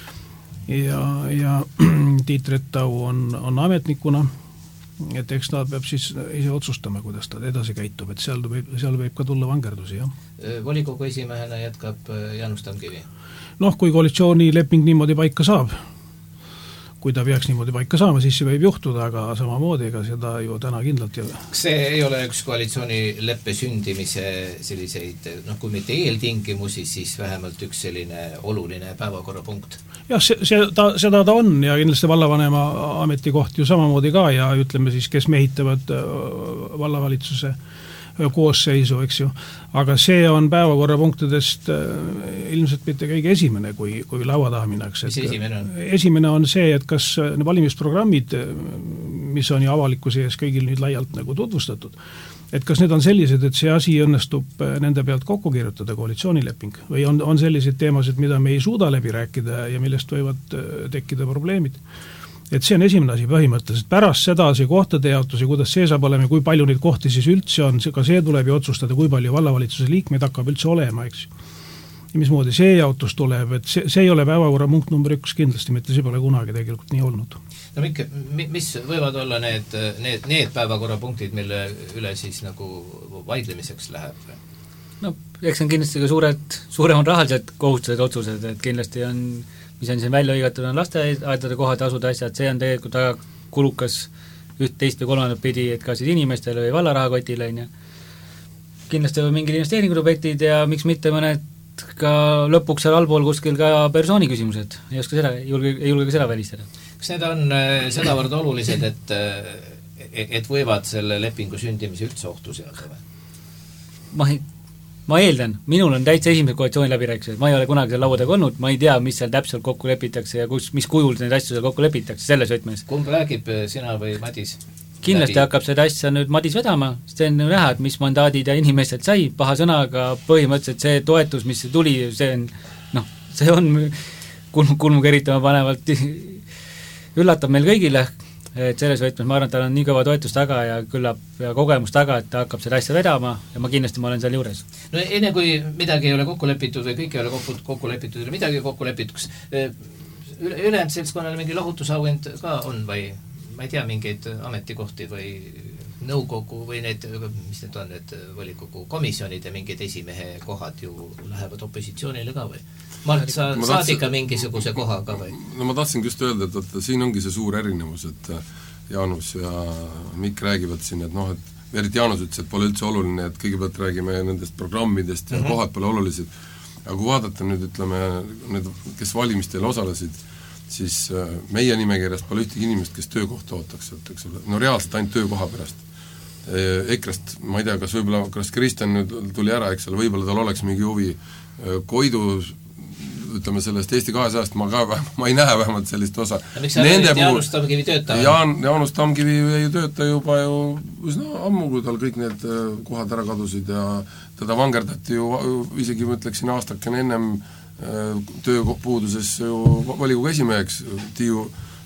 ja Tiit Rettau on ametnikuna, et eks ta peab siis ise otsustama, kuidas ta edasi käitub, et seal võib ka tulla vangerdusi, jah. Volikogu esimehena jätkab Jaanus Tamkivi? Kui koalitsioonileping niimoodi paika saab, kui ta peaks niimoodi paika saama, siis see võib juhtuda, aga samamoodi, ega seda ju täna kindlalt ei ole. See ei ole üks koalitsioonileppe sündimise selliseid, kui mitte eeltingimusi, siis vähemalt üks selline oluline päevakorrapunkt. Jah, seda ta on ja kindlasti vallavanema ametikoht ju samamoodi ka ja ütleme siis, kes mehitavad vallavalitsuse koosseisu, eks ju, aga see on päevakorrapunktidest ilmselt mitte kõige esimene, kui laua taha minnakse. Mis esimene on? Esimene on see, et kas valimisprogrammid, mis on ju avalikkuse ees kõigil nüüd laialt nagu tutvustatud, et kas need on sellised, et see asi õnnestub nende pealt kokku kirjutada, koalitsioonileping, või on sellised teemasid, mida me ei suuda läbi rääkida ja millest võivad tekkida probleemid. Et see on esimene asi põhimõtteliselt. Pärast seda see kohtade jaotusi, kuidas see saab olema ja kui palju neid kohti siis üldse on, ka see tuleb ju otsustada, kui palju vallavalitsuse liikmeid hakkab üldse olema, eks. Ja mismoodi see jaotus tuleb, et see ei ole päevakorrapunkt number 1 kindlasti, mitte see pole kunagi tegelikult nii olnud. No mis võivad olla need päevakorrapunktid, mille üle siis nagu vaidlemiseks läheb? Eks on kindlasti ka suuremad rahalised kohustused otsused, et kindlasti on mis on siin välja õigatud, on lasteaedade kohatasud asjad, see on tegelikult väga kulukas teist või kolmandat pidi, et ka siis inimestele või vallarahakotile, ja kindlasti on mingid investeeringudobjektid ja miks mitte mõned ka lõpuks seal allpool kuskil ka persooni küsimused, ei julge ka seda välistada. Kas need on sedavõrd olulised, et võivad selle lepingu sündimise üldse ohtu seada või? Ma eeldan, minul on täitsa esimesed koalitsiooni läbirääkimised, ma ei ole kunagi seal laua taga olnud, ma ei tea, mis seal täpselt kokku lepitakse ja mis kujul neid asju seal kokku lepitakse, selles võtmes. Kumb räägib, sina või Madis? Kindlasti hakkab seda asja nüüd Madis vedama, sest see on näha, et mis mandaadid ja inimesed sai, paha sõnaga põhimõtteliselt see toetus, mis tuli, see on kulmu keritama panevalt, üllatab meil kõigile, et selles võtmes ma arvan, et tal on nii kõva toetus taga ja küllap ja kogemus taga, et ta hakkab seda asja vedama ja ma kindlasti olen seal juures. No enne kui midagi ei ole kokku lepitud või kõik ei ole kokku lepitud või midagi kokku lepituks, ülejäänud seltskonnale mingi lahutusauend ka on või ma ei tea, mingeid ametikohti või nõukogu või need, mis need on, need volikogu komisjonid ja mingid esimehe kohad ju lähevad opositsioonile ka või? Mart, sa saad ikka mingisuguse koha ka või? No ma tahtsin just öelda, et siin ongi see suur erinevus, et Jaanus ja Mikk räägivad siin, et eriti Jaanus ütles, et pole üldse oluline, et kõigepealt räägime nendest programmidest ja kohad pole olulised. Aga kui vaadata nüüd, ütleme, need, kes valimistel osalesid, siis meie nimekirjast pole ühtegi inimest, kes töökohta ootaks, eks ole. No reaalselt ainult töökoha pärast. EKRE-st, ma ei tea, kas Kristjan nüüd tuli ära, eks ole, võib-olla tal oleks mingi huvi Koidu ütleme sellest Eesti 200-st ma ei näe vähemalt sellist osa. Miks sa arvad, et Jaanus Tamkivi töötab? Jaanus Tamkivi ei tööta juba ju üsna ammu, kui tal kõik need kohad ära kadusid ja teda vangerdati ju isegi ma ütleksin aastakene ennem tööpuuduses ju volikogu esimeheks, Tiiu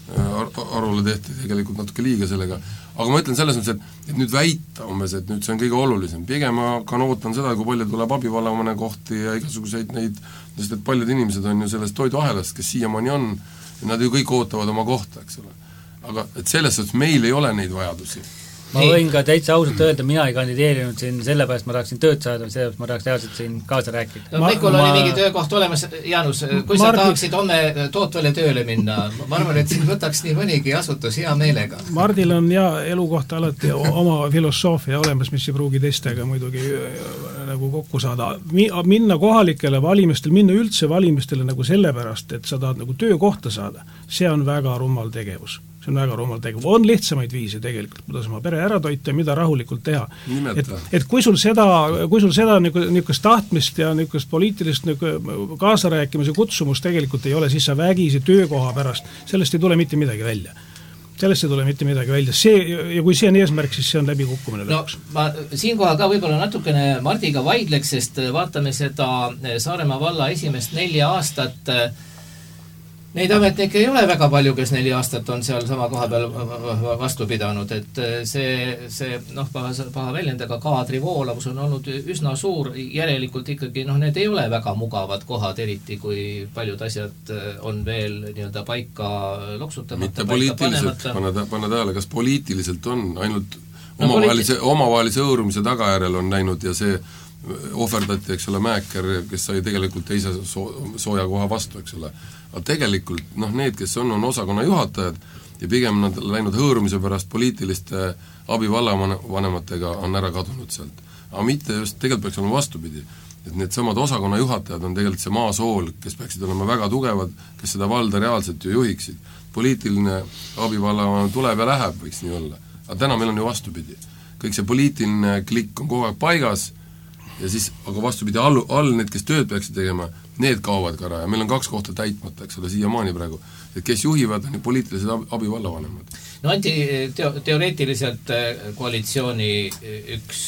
Arule tehti tegelikult natuke liiga sellega, aga ma ütlen selles mõttes, et nüüd väita umbes, et nüüd see on kõige olulisem, pigem ma ka ootan seda, kui palju tuleb abivallavanemane kohti ja igasuguseid neid, sest et paljud inimesed on ju sellest toiduahelast, kes siiamaani on, ja nad ju kõik ootavad oma kohta, eks ole. Aga et selles suhtes meil ei ole neid vajadusi. Ma võin ka täitsa ausalt öelda, mina ei kandideerinud siin sellepärast, ma tahaksin tööd saada, sellepärast ma tahaks reaalselt siin kaasa rääkida. Mikul oli mingi töökoht olemas, Jaanus, kui sa tahaksid homme Tootvale tööle minna, ma arvan, et siin võtaks nii mõnigi asutus hea meelega. Mardil on elukohta alati oma filosoofia olemas, mis ei pruugi teistega muidugi nagu kokku saada. Minna kohalikele valimistele, minna üldse valimistele nagu sellepärast, et sa tahad nagu töökohta saada, see on väga rumal tegevus. See on väga rumal tegevus. On lihtsamaid viise tegelikult, kuidas oma pere ära toita ja mida rahulikult teha. Et kui sul seda niisugust tahtmist ja niisugust poliitilist kaasarääkimise kutsumust tegelikult ei ole, siis sa vägisi töökoha pärast, sellest ei tule mitte midagi välja. Sellest ei tule mitte midagi välja. Ja kui see on eesmärk, siis see on läbi kukkumine lõpuks. Ma siinkohal ka võib-olla natukene Mardiga vaidleks, sest vaatame seda Saaremaa valla esimest 4 aastat. Neid ametnikke ei ole väga palju, kes 4 aastat on seal sama koha peal vastu pidanud, et see paha väljendaga kaadrivoolavus on olnud üsna suur, järelikult ikkagi need ei ole väga mugavad kohad, eriti kui paljud asjad on veel nii-öelda paika loksutamata. Mitte poliitiliselt, panna tähele, kas poliitiliselt on, ainult omavahelise õõrumise tagajärjel on läinud ja see ohverdati, eks ole, Mäeker, kes sai tegelikult teise sooja koha vastu, eks ole. Aga tegelikult, need, kes on osakonna juhatajad ja pigem nad läinud hõõrumise pärast poliitiliste abivallavanematega on ära kadunud sealt. Aga mitte just, tegelikult peaks olema vastupidi, et need samad osakonna juhatajad on tegelikult see maasool, kes peaksid olema väga tugevad, kes seda valda reaalselt ju juhiksid. Poliitiline abivallavanema tuleb ja läheb, võiks nii olla. Aga täna meil on ju vastupidi. Kõik see poliitiline klikk on kogu aeg paigas, ja siis, aga vastupidi, all need, kes tööd peaksid tegema, need kaovad ka ära ja meil on 2 kohta täitmata, eks ole, siiamaani praegu. Et kes juhivad, on poliitilised abivallavanemad. No Anti, teoreetiliselt koalitsiooni üks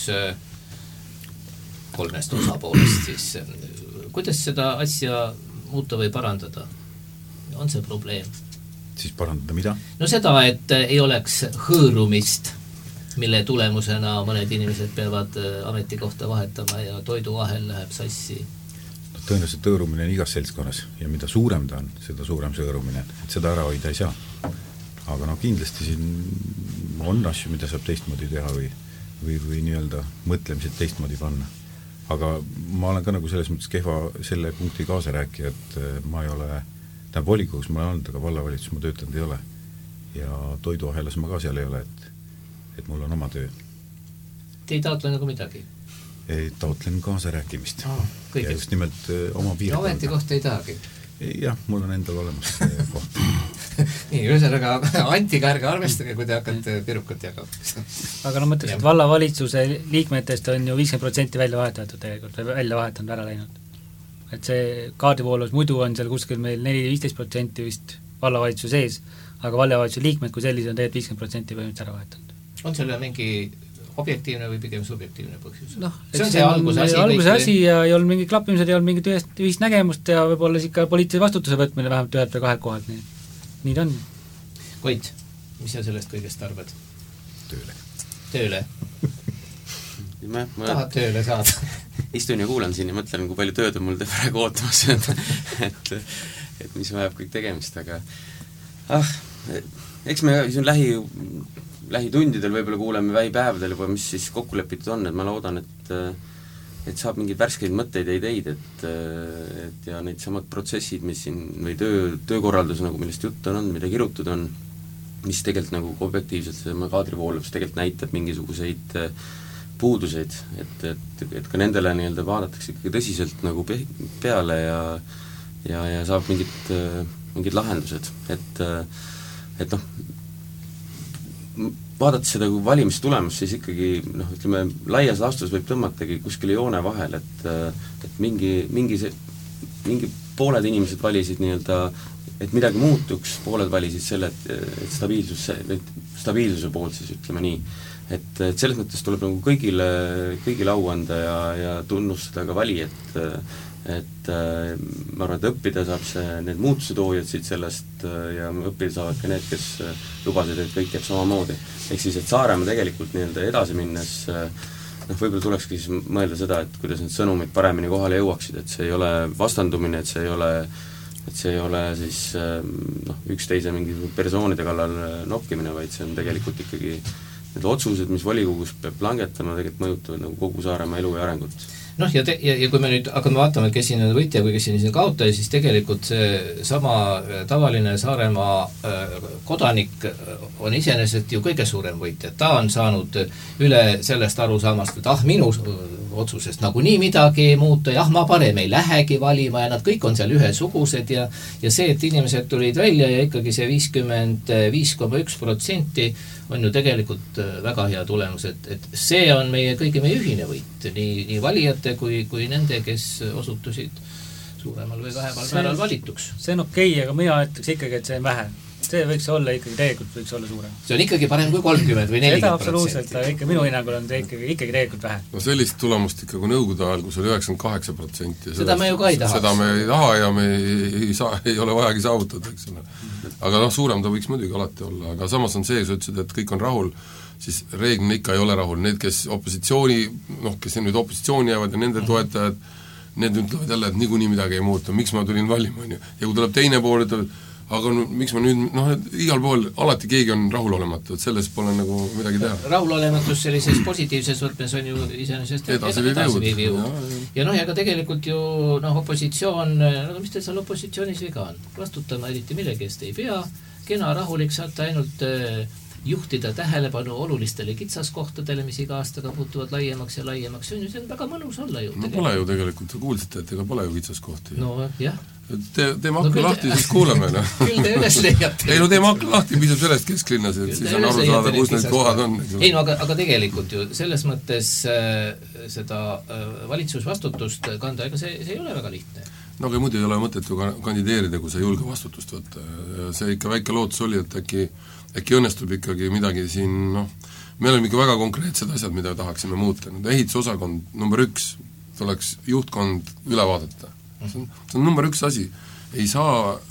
3 osapoolest, siis kuidas seda asja muuta või parandada? On see probleem? Siis parandada mida? No seda, et ei oleks hõõrumist, mille tulemusena mõned inimesed peavad ametikohta vahetama ja toiduahel läheb sassi. Tõenäoliselt hõõrumine on igas seltskonnas ja mida suurem ta on, seda suurem see hõõrumine, et seda ära hoida ei saa. Aga kindlasti siin on asju, mida saab teistmoodi teha või nii-öelda mõtlemised teistmoodi panna. Aga ma olen ka nagu selles mõttes kehva selle punkti kaasa rääkija, et ma ei ole, volikogus ma olen olnud, aga vallavalitsus ma töötanud ei ole. Ja toiduahelas ma ka seal ei ole, et mul on oma töö. Te ei taotle nagu midagi? Ei, taotlen kaasa rääkimist. Ja just nimelt oma piirkonda. Ametikohta ei tahagi? Jah, mul on endal olemas koht. Nii, ühesõnaga Antiga ärge arvestage, kui te hakkate pirukat jagama. Aga mõtleks, et vallavalitsuse liikmetest on ju 50% välja vahetatud tegelikult, välja vahetanud ära läinud. Et see kaardivoolus muidu on seal kuskil meil 4-15% vist vallavalitsuse sees, aga vallavalitsuse liikmed kui sellise on tegelikult 50% põhimõtteliselt ära vahetanud. On selle mingi objektiivne või pigem subjektiivne põhjus? See on see alguse asi ja ei olnud mingi klappimised, ei olnud mingit ühist nägemust ja võib-olla ikka poliitilise vastutuse võtmine vähemalt 1 või 2 kohalt, nii ta on. Koit, mis sa sellest kõigest arvad? Tööle? Tahad tööle saada? Istun ja kuulan siin ja mõtlen, kui palju tööd on mul praegu ootamas, et mis vajab kõik tegemist, aga eks me siin lähitundidel võib-olla kuuleme väipäevadel juba, mis siis kokku lepitud on, et ma loodan, et saab mingeid värskeid mõtteid ja ideid, et ja neid samad protsessid, mis siin, või töökorraldus, nagu millest jutt on, mida kirutud on, mis tegelikult nagu objektiivselt see kaadrivoolus tegelikult näitab mingisuguseid puuduseid, et ka nendele nii-öelda vaadatakse ikkagi tõsiselt nagu peale ja saab mingid lahendused, et vaadates seda kui valimistulemust, siis ikkagi ütleme, laias laastus võib tõmmatagi kuskile joone vahel, et mingi pooled inimesed valisid nii-öelda, et midagi muutuks, pooled valisid selle, et stabiilsuse poolt siis ütleme nii. Et selles mõttes tuleb nagu kõigile au anda ja tunnustada ka valijat, et ma arvan, et õppida saab need muutuse toojad siit sellest ja õppida saavad ka need, kes lubasid, et kõik jääb samamoodi. Ehk siis, et Saaremaa tegelikult nii-öelda edasi minnes võib-olla tulekski siis mõelda seda, et kuidas need sõnumid paremini kohale jõuaksid, et see ei ole vastandumine, et see ei ole siis üksteise mingi persoonide kallal nokkimine, vaid see on tegelikult ikkagi need otsused, mis volikogus peab langetama, tegelikult mõjutavad nagu kogu Saaremaa elu ja arengut. Ja kui me nüüd hakkame vaatama, et kes siin on võitja või kes siin on kaotaja, siis tegelikult see sama tavaline Saaremaa kodanik on iseenesest ju kõige suurem võitja. Ta on saanud üle sellest arusaamast, et minu otsusest nagunii midagi ei muuta, ma parem ei lähegi valima ja nad kõik on seal ühesugused ja see, et inimesed tulid välja ja ikkagi see 55,1% on ju tegelikult väga hea tulemus, et see on kõigi meie ühine võit, nii valijate kui nende, kes osutusid suuremal või vähemal määral valituks. See on okei, aga mina ütleks ikkagi, et see on vähe. See võiks olla ikkagi, tegelikult võiks olla suurem. See on ikkagi parem kui 30 või 40%. Seda absoluutselt, aga ikka minu hinnangul on see ikkagi tegelikult vähe. No sellist tulemust ikka kui nõukogude ajal, kus oli 98%. Seda me ju ka ei taha. Seda me ei taha ja me ei ole vajagi saavutada, eks ole. Aga suurem ta võiks muidugi alati olla, aga samas on see, sa ütlesid, et kõik on rahul, siis reeglina ikka ei ole rahul. Need, kes kes nüüd opositsiooni jäävad ja nende toetajad, need ütlevad jälle, et niikuinii midagi ei muuta, miks ma tulin valima, ja kui tuleb teine pool, ütleb, aga miks ma nüüd, igal pool alati keegi on rahulolematu, et selles pole nagu midagi teha. Rahulolematus sellises positiivses võtmes on ju iseenesest edasiviiv jõud. Ja aga tegelikult ju opositsioon, mis teil seal opositsioonis viga on? Vastutama eriti millegi eest ei pea, kena rahulik saate ainult juhtida tähelepanu olulistele kitsaskohtadele, mis iga aastaga puutuvad laiemaks ja laiemaks. See on väga mõnus olla ju. No pole ju tegelikult, te kuulsite, et ega pole ju kitsaskohti. No jah. Teeme hakka lahti, siis kuuleme. Küll te üles leiate. Ei, teeme hakka lahti, piisab sellest kesklinnas, et siis on aru saada, kus need kohad on. Ei, aga tegelikult ju selles mõttes seda valitsusvastutust kanda, ega see ei ole väga lihtne. No aga muidu ei ole mõtet ju kandideerida, kui sa ei julge vastutust võtta. See ikka väike lootus oli, et äkki õnnestub ikkagi midagi siin, me oleme ikka väga konkreetsed asjad, mida tahaksime muuta. Ehitusosakond number 1 tuleks juhtkond üle vaadata. See on number 1 asi. See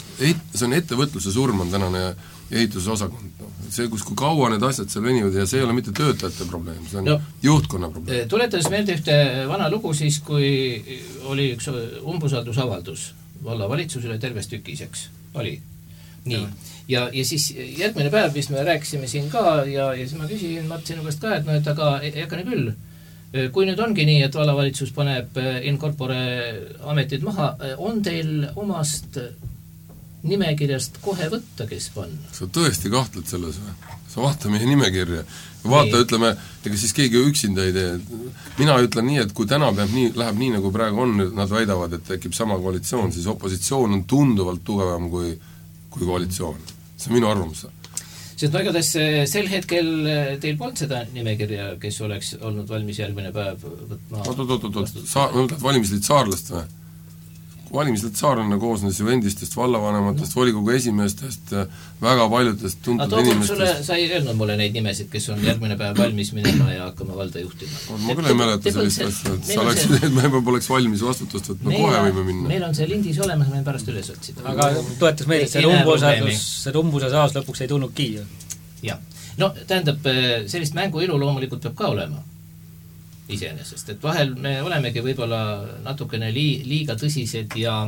on ettevõtluse surm on tänane ehitusosakond. See, kui kaua need asjad seal venivad ja see ei ole mitte töötajate probleem, see on juhtkonna probleem. Tuletades meelde ühte vana lugu siis, kui oli üks umbusaldusavaldus vallavalitsusele terves tükiseks. Oli. Nii. Ja siis järgmine päev, mis me rääkisime siin ka ja siis ma küsisin Mart sinu käest ka, et aga jäkane küll, kui nüüd ongi nii, et vallavalitsus paneb in corpore ametid maha, on teil omast nimekirjast kohe võtta, kes panna? Sa tõesti kahtled selles või? Sa vaata meie nimekirja. Vaata, ütleme, ega siis keegi üksinda ei tee. Mina ütlen nii, et kui täna läheb nii, nagu praegu on, nad väidavad, et tekib sama koalitsioon, siis opositsioon on tunduvalt tugevam kui koalitsioon. See on minu arvamus. Sest igatahes sel hetkel teil polnud seda nimekirja, kes oleks olnud valmis järgmine päev võtma... Valimisliit saarlast või? Valimisliit saarlane koosnes ju endistest vallavanematest, volikogu esimeestest, väga paljudest tuntud inimestest. Sa ei öelnud mulle neid nimesid, kes on järgmine päev valmis minema ja hakkama valda juhtima. Ma küll ei mäleta sellist asja, et sa läksid, et me poleks valmis vastutust võtma, kohe võime minna. Meil on see lindis olemas, me pärast üles otsida. Aga toetas meile, et see umbusaldus lõpuks ei tulnudki. Jah. No, tähendab, sellist mängu ilu loomulikult peab ka olema. Iseenesest, et vahel me olemegi võib-olla natukene liiga tõsised ja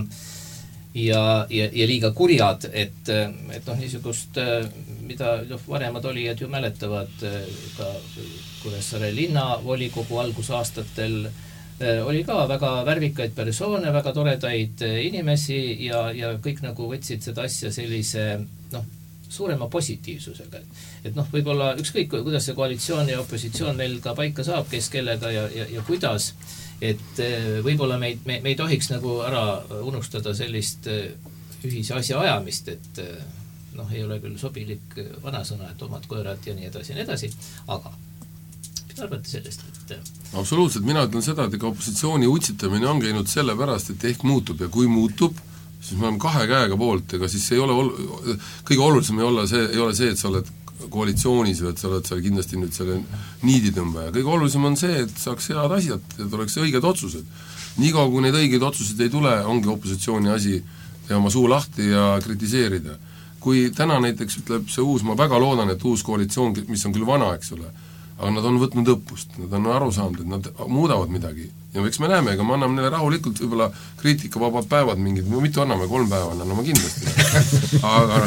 liiga kurjad, et niisugust, mida varemad olijad ju mäletavad ka Kuressaare linnavolikogu algusaastatel oli ka väga värvikaid persoone, väga toredaid inimesi ja kõik nagu võtsid seda asja sellise suurema positiivsusega. Et võib-olla ükskõik, kuidas see koalitsioon ja opositsioon meil ka paika saab, kes kellega ja kuidas, et võib-olla me ei tohiks nagu ära unustada sellist ühise asja ajamist, et ei ole küll sobilik vanasõna, et omad koerad ja nii edasi, aga mis arvate sellest? Absoluutselt, mina ütlen seda, et opositsiooni utsitamine on käinud selle pärast, et ehk muutub ja kui muutub, siis me oleme kahe käega poolt, ega siis ei ole kõige olulisem ei ole see, et sa oled koalitsioonis või et sa oled seal kindlasti nüüd selle niiditõmbaja. Kõige olulisem on see, et saaks head asjad, et oleks õiged otsused. Niikaua, kui neid õigeid otsuseid ei tule, ongi opositsiooni asi teha oma suu lahti ja kritiseerida. Kui täna näiteks ütleb see uus, ma väga loodan, et uus koalitsioon, mis on küll vana, eks ole, aga nad on võtnud õppust, nad on aru saanud, et nad muudavad midagi. Ja eks me näeme, ega me anname neile rahulikult võib-olla kriitikavabad päevad mingid, mitu anname, 3 päeva anname kindlasti.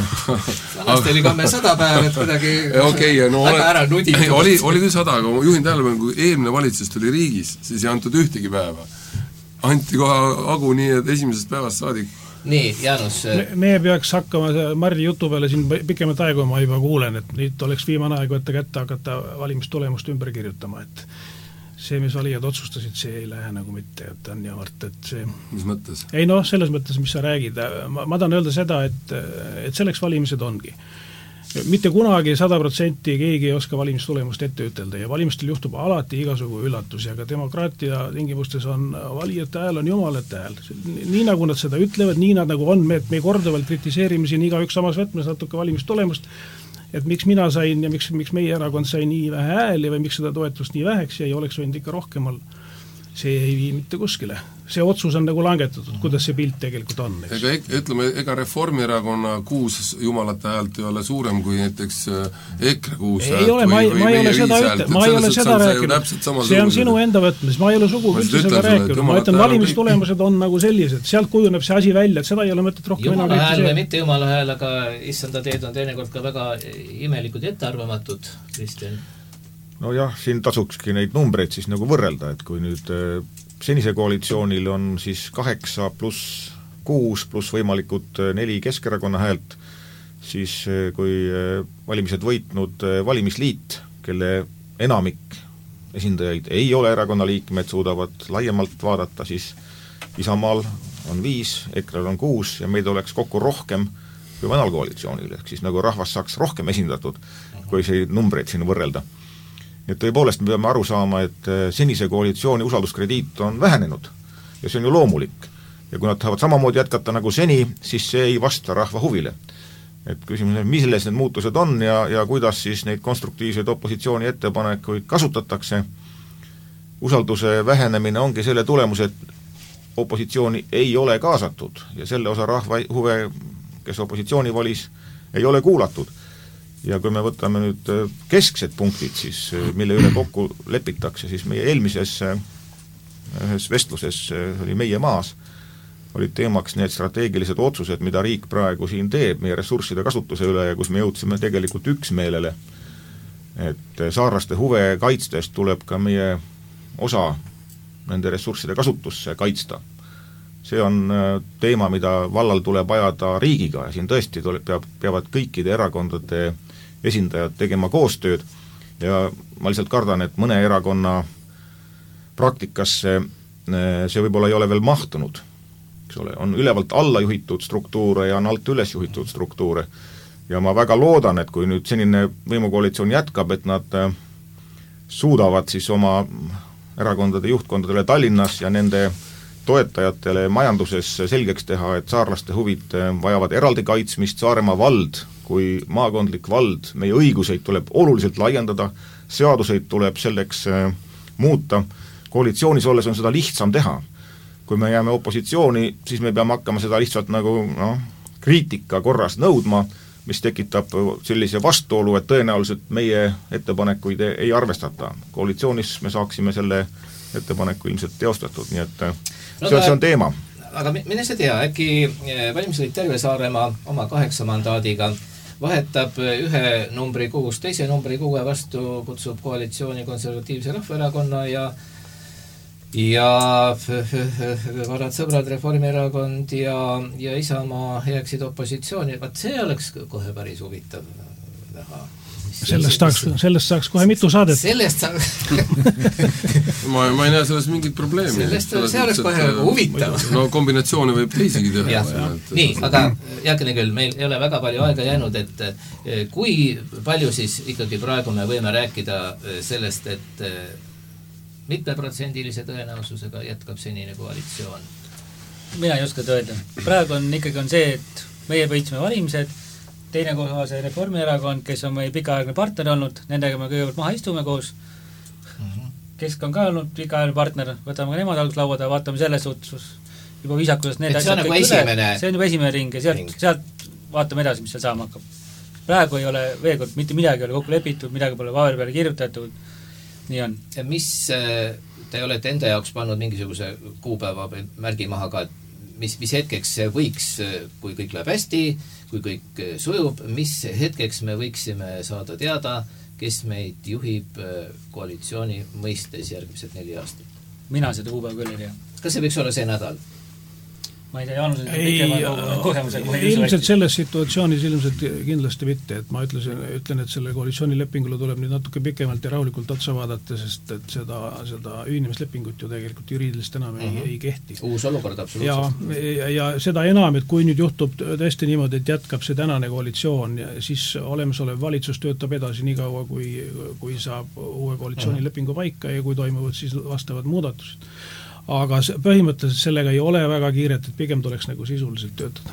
Vanasti oli ka me 100 päeva, et kuidagi väga ära nuditud. Oli küll 100, aga ma juhin tähelepanu, kui eelmine valitsus tuli riigis, siis ei antud ühtegi päeva. Anti kohe agu nii, et esimesest päevast saadik. Nii, Jaanus. Me peaks hakkama Mardi jutu peale siin pikemat aega, ma juba kuulen, et nüüd oleks viimane aeg võtta kätte hakata valimistulemust ümber kirjutama, et see, mis valijad otsustasid, see ei lähe nagu mitte, et on jamart, et see... Mis mõttes? Ei selles mõttes, mis sa räägid. Ma tahan öelda seda, et selleks valimised ongi. Mitte kunagi 100% keegi ei oska valimistulemust ette ütelda ja valimistel juhtub alati igasugu üllatus ja ka demokraatia tingimustes on valijate hääl on jumalate hääl. Nii nagu nad seda ütlevad, nii nad nagu on, me korduvalt kritiseerime siin igaüks samas võtmes natuke valimistulemust, et miks mina sain ja miks meie erakond sai nii vähe hääli või miks seda toetust nii väheks ja ei oleks võinud ikka rohkemal. See ei vii mitte kuskile. See otsus on nagu langetatud, kuidas see pilt tegelikult on. Ega Reformierakonna 6 jumalate häält ei ole suurem kui näiteks EKRE 6 häält. Ei ole, ma ei ole seda rääkinud. See on sinu enda võtmes, ma ei ole sugu üldse seda rääkinud. Ma ütlen, valimistulemused on nagu sellised, sealt kujuneb see asi välja, et seda ei ole mõtet rohkem jumala hääl või mitte jumala hääl, aga issanda teed on teinekord ka väga imelikud ja ettearvamatud, Kristjan. No jah, siin tasukski neid numbreid siis nagu võrrelda, et kui nüüd senise koalitsioonil on siis 8 pluss 6 pluss võimalikud 4 Keskerakonna häält, siis kui valimised võitnud valimisliit, kelle enamik esindajaid ei ole erakonna liikmed, suudavad laiemalt vaadata, siis Isamaal on 5, EKRE-l on 6 ja meid oleks kokku rohkem kui vanal koalitsioonil, ehk siis nagu rahvas saaks rohkem esindatud, kui see numbreid siin võrrelda. Et tõepoolest me peame aru saama, et senise koalitsiooni usalduskrediit on vähenenud ja see on ju loomulik. Ja kui nad tahavad samamoodi jätkata nagu seni, siis see ei vasta rahva huvile. Et küsimus on, milles need muutused on ja kuidas siis neid konstruktiivseid opositsiooni ettepanekuid kasutatakse. Usalduse vähenemine ongi selle tulemus, et opositsiooni ei ole kaasatud ja selle osa rahva huve, kes opositsiooni valis, ei ole kuulatud. Ja kui me võtame nüüd kesksed punktid, siis mille üle kokku lepitakse, siis meie eelmises ühes vestluses oli meie maas, olid teemaks need strateegilised otsused, mida riik praegu siin teeb meie ressursside kasutuse üle ja kus me jõudsime tegelikult üksmeelele, et saarlaste huve kaitstes tuleb ka meie osa nende ressursside kasutusse kaitsta. See on teema, mida vallal tuleb ajada riigiga ja siin tõesti peavad kõikide erakondade esindajad tegema koostööd ja ma lihtsalt kardan, et mõne erakonna praktikasse see võib-olla ei ole veel mahtunud, eks ole, on ülevalt alla juhitud struktuure ja on alt üles juhitud struktuure ja ma väga loodan, et kui nüüd senine võimukoalitsioon jätkab, et nad suudavad siis oma erakondade juhtkondadele Tallinnas ja nende toetajatele majanduses selgeks teha, et saarlaste huvid vajavad eraldi kaitsmist, Saaremaa vald kui maakondlik vald, meie õiguseid tuleb oluliselt laiendada, seaduseid tuleb selleks muuta, koalitsioonis olles on seda lihtsam teha. Kui me jääme opositsiooni, siis me peame hakkama seda lihtsalt nagu kriitika korras nõudma, mis tekitab sellise vastuolu, et tõenäoliselt meie ettepanekuid ei arvestata. Koalitsioonis me saaksime selle ettepaneku ilmselt teostatud, nii et see on teema. Aga mine see tea, äkki valimisliit Terve Saaremaa oma 8 mandaadiga vahetab ühe numbri 6, teise numbri 6 vastu kutsub koalitsiooni Konservatiivse Rahvaerakonna ja vanad sõbrad Reformierakond ja Isamaa jääksid opositsiooni, vaat see oleks kohe päris huvitav näha. Sellest saaks kohe mitu saadet. Sellest saaks ma ei näe selles mingit probleemi. See oleks kohe huvitav. No kombinatsioone võib teisigi teha. Nii, aga Jaakene küll, meil ei ole väga palju aega jäänud, et kui palju siis ikkagi praegu me võime rääkida sellest, et mitmeprotsendilise tõenäosusega jätkab senine koalitsioon? mina ei oska öelda. Praegu on ikkagi see, et meie võitsime valimised, teine koha see Reformierakond, kes on meie pikaaegne partner olnud, nendega me kõigepealt maha istume koos, Kesk on ka olnud pikaaegne partner, võtame ka nemad algust laua taha, vaatame selles suhtes juba viisakusest need asjad kõik üle, see on juba esimene ring ja sealt vaatame edasi, mis seal saama hakkab. Praegu ei ole veel kord mitte midagi ei ole kokku lepitud, midagi pole paberi peale kirjutatud, nii on. Ja mis te olete enda jaoks pannud mingisuguse kuupäeva või märgi maha ka, mis hetkeks see võiks, kui kõik läheb hästi, kui kõik sujub, mis hetkeks me võiksime saada teada, kes meid juhib koalitsiooni mõistes järgmised 4 aastat? Mina seda kuupäeva küll ei tea. Kas see võiks olla see nädal? Ma ei tea, Jaanus on pikema kogemusega. Ilmselt selles situatsioonis ilmselt kindlasti mitte, et ma ütlen, et selle koalitsioonilepingule tuleb nüüd natuke pikemalt ja rahulikult otsa vaadata, sest et seda ühinemislepingut ju tegelikult juriidilist enam ei kehti. Uus olukord absoluutselt. Ja seda enam, et kui nüüd juhtub tõesti niimoodi, et jätkab see tänane koalitsioon, siis olemasolev valitsus töötab edasi nii kaua, kui saab uue koalitsioonilepingu paika ja kui toimuvad siis vastavad muudatused. Aga põhimõtteliselt sellega ei ole väga kiiret, et pigem tuleks nagu sisuliselt töötada.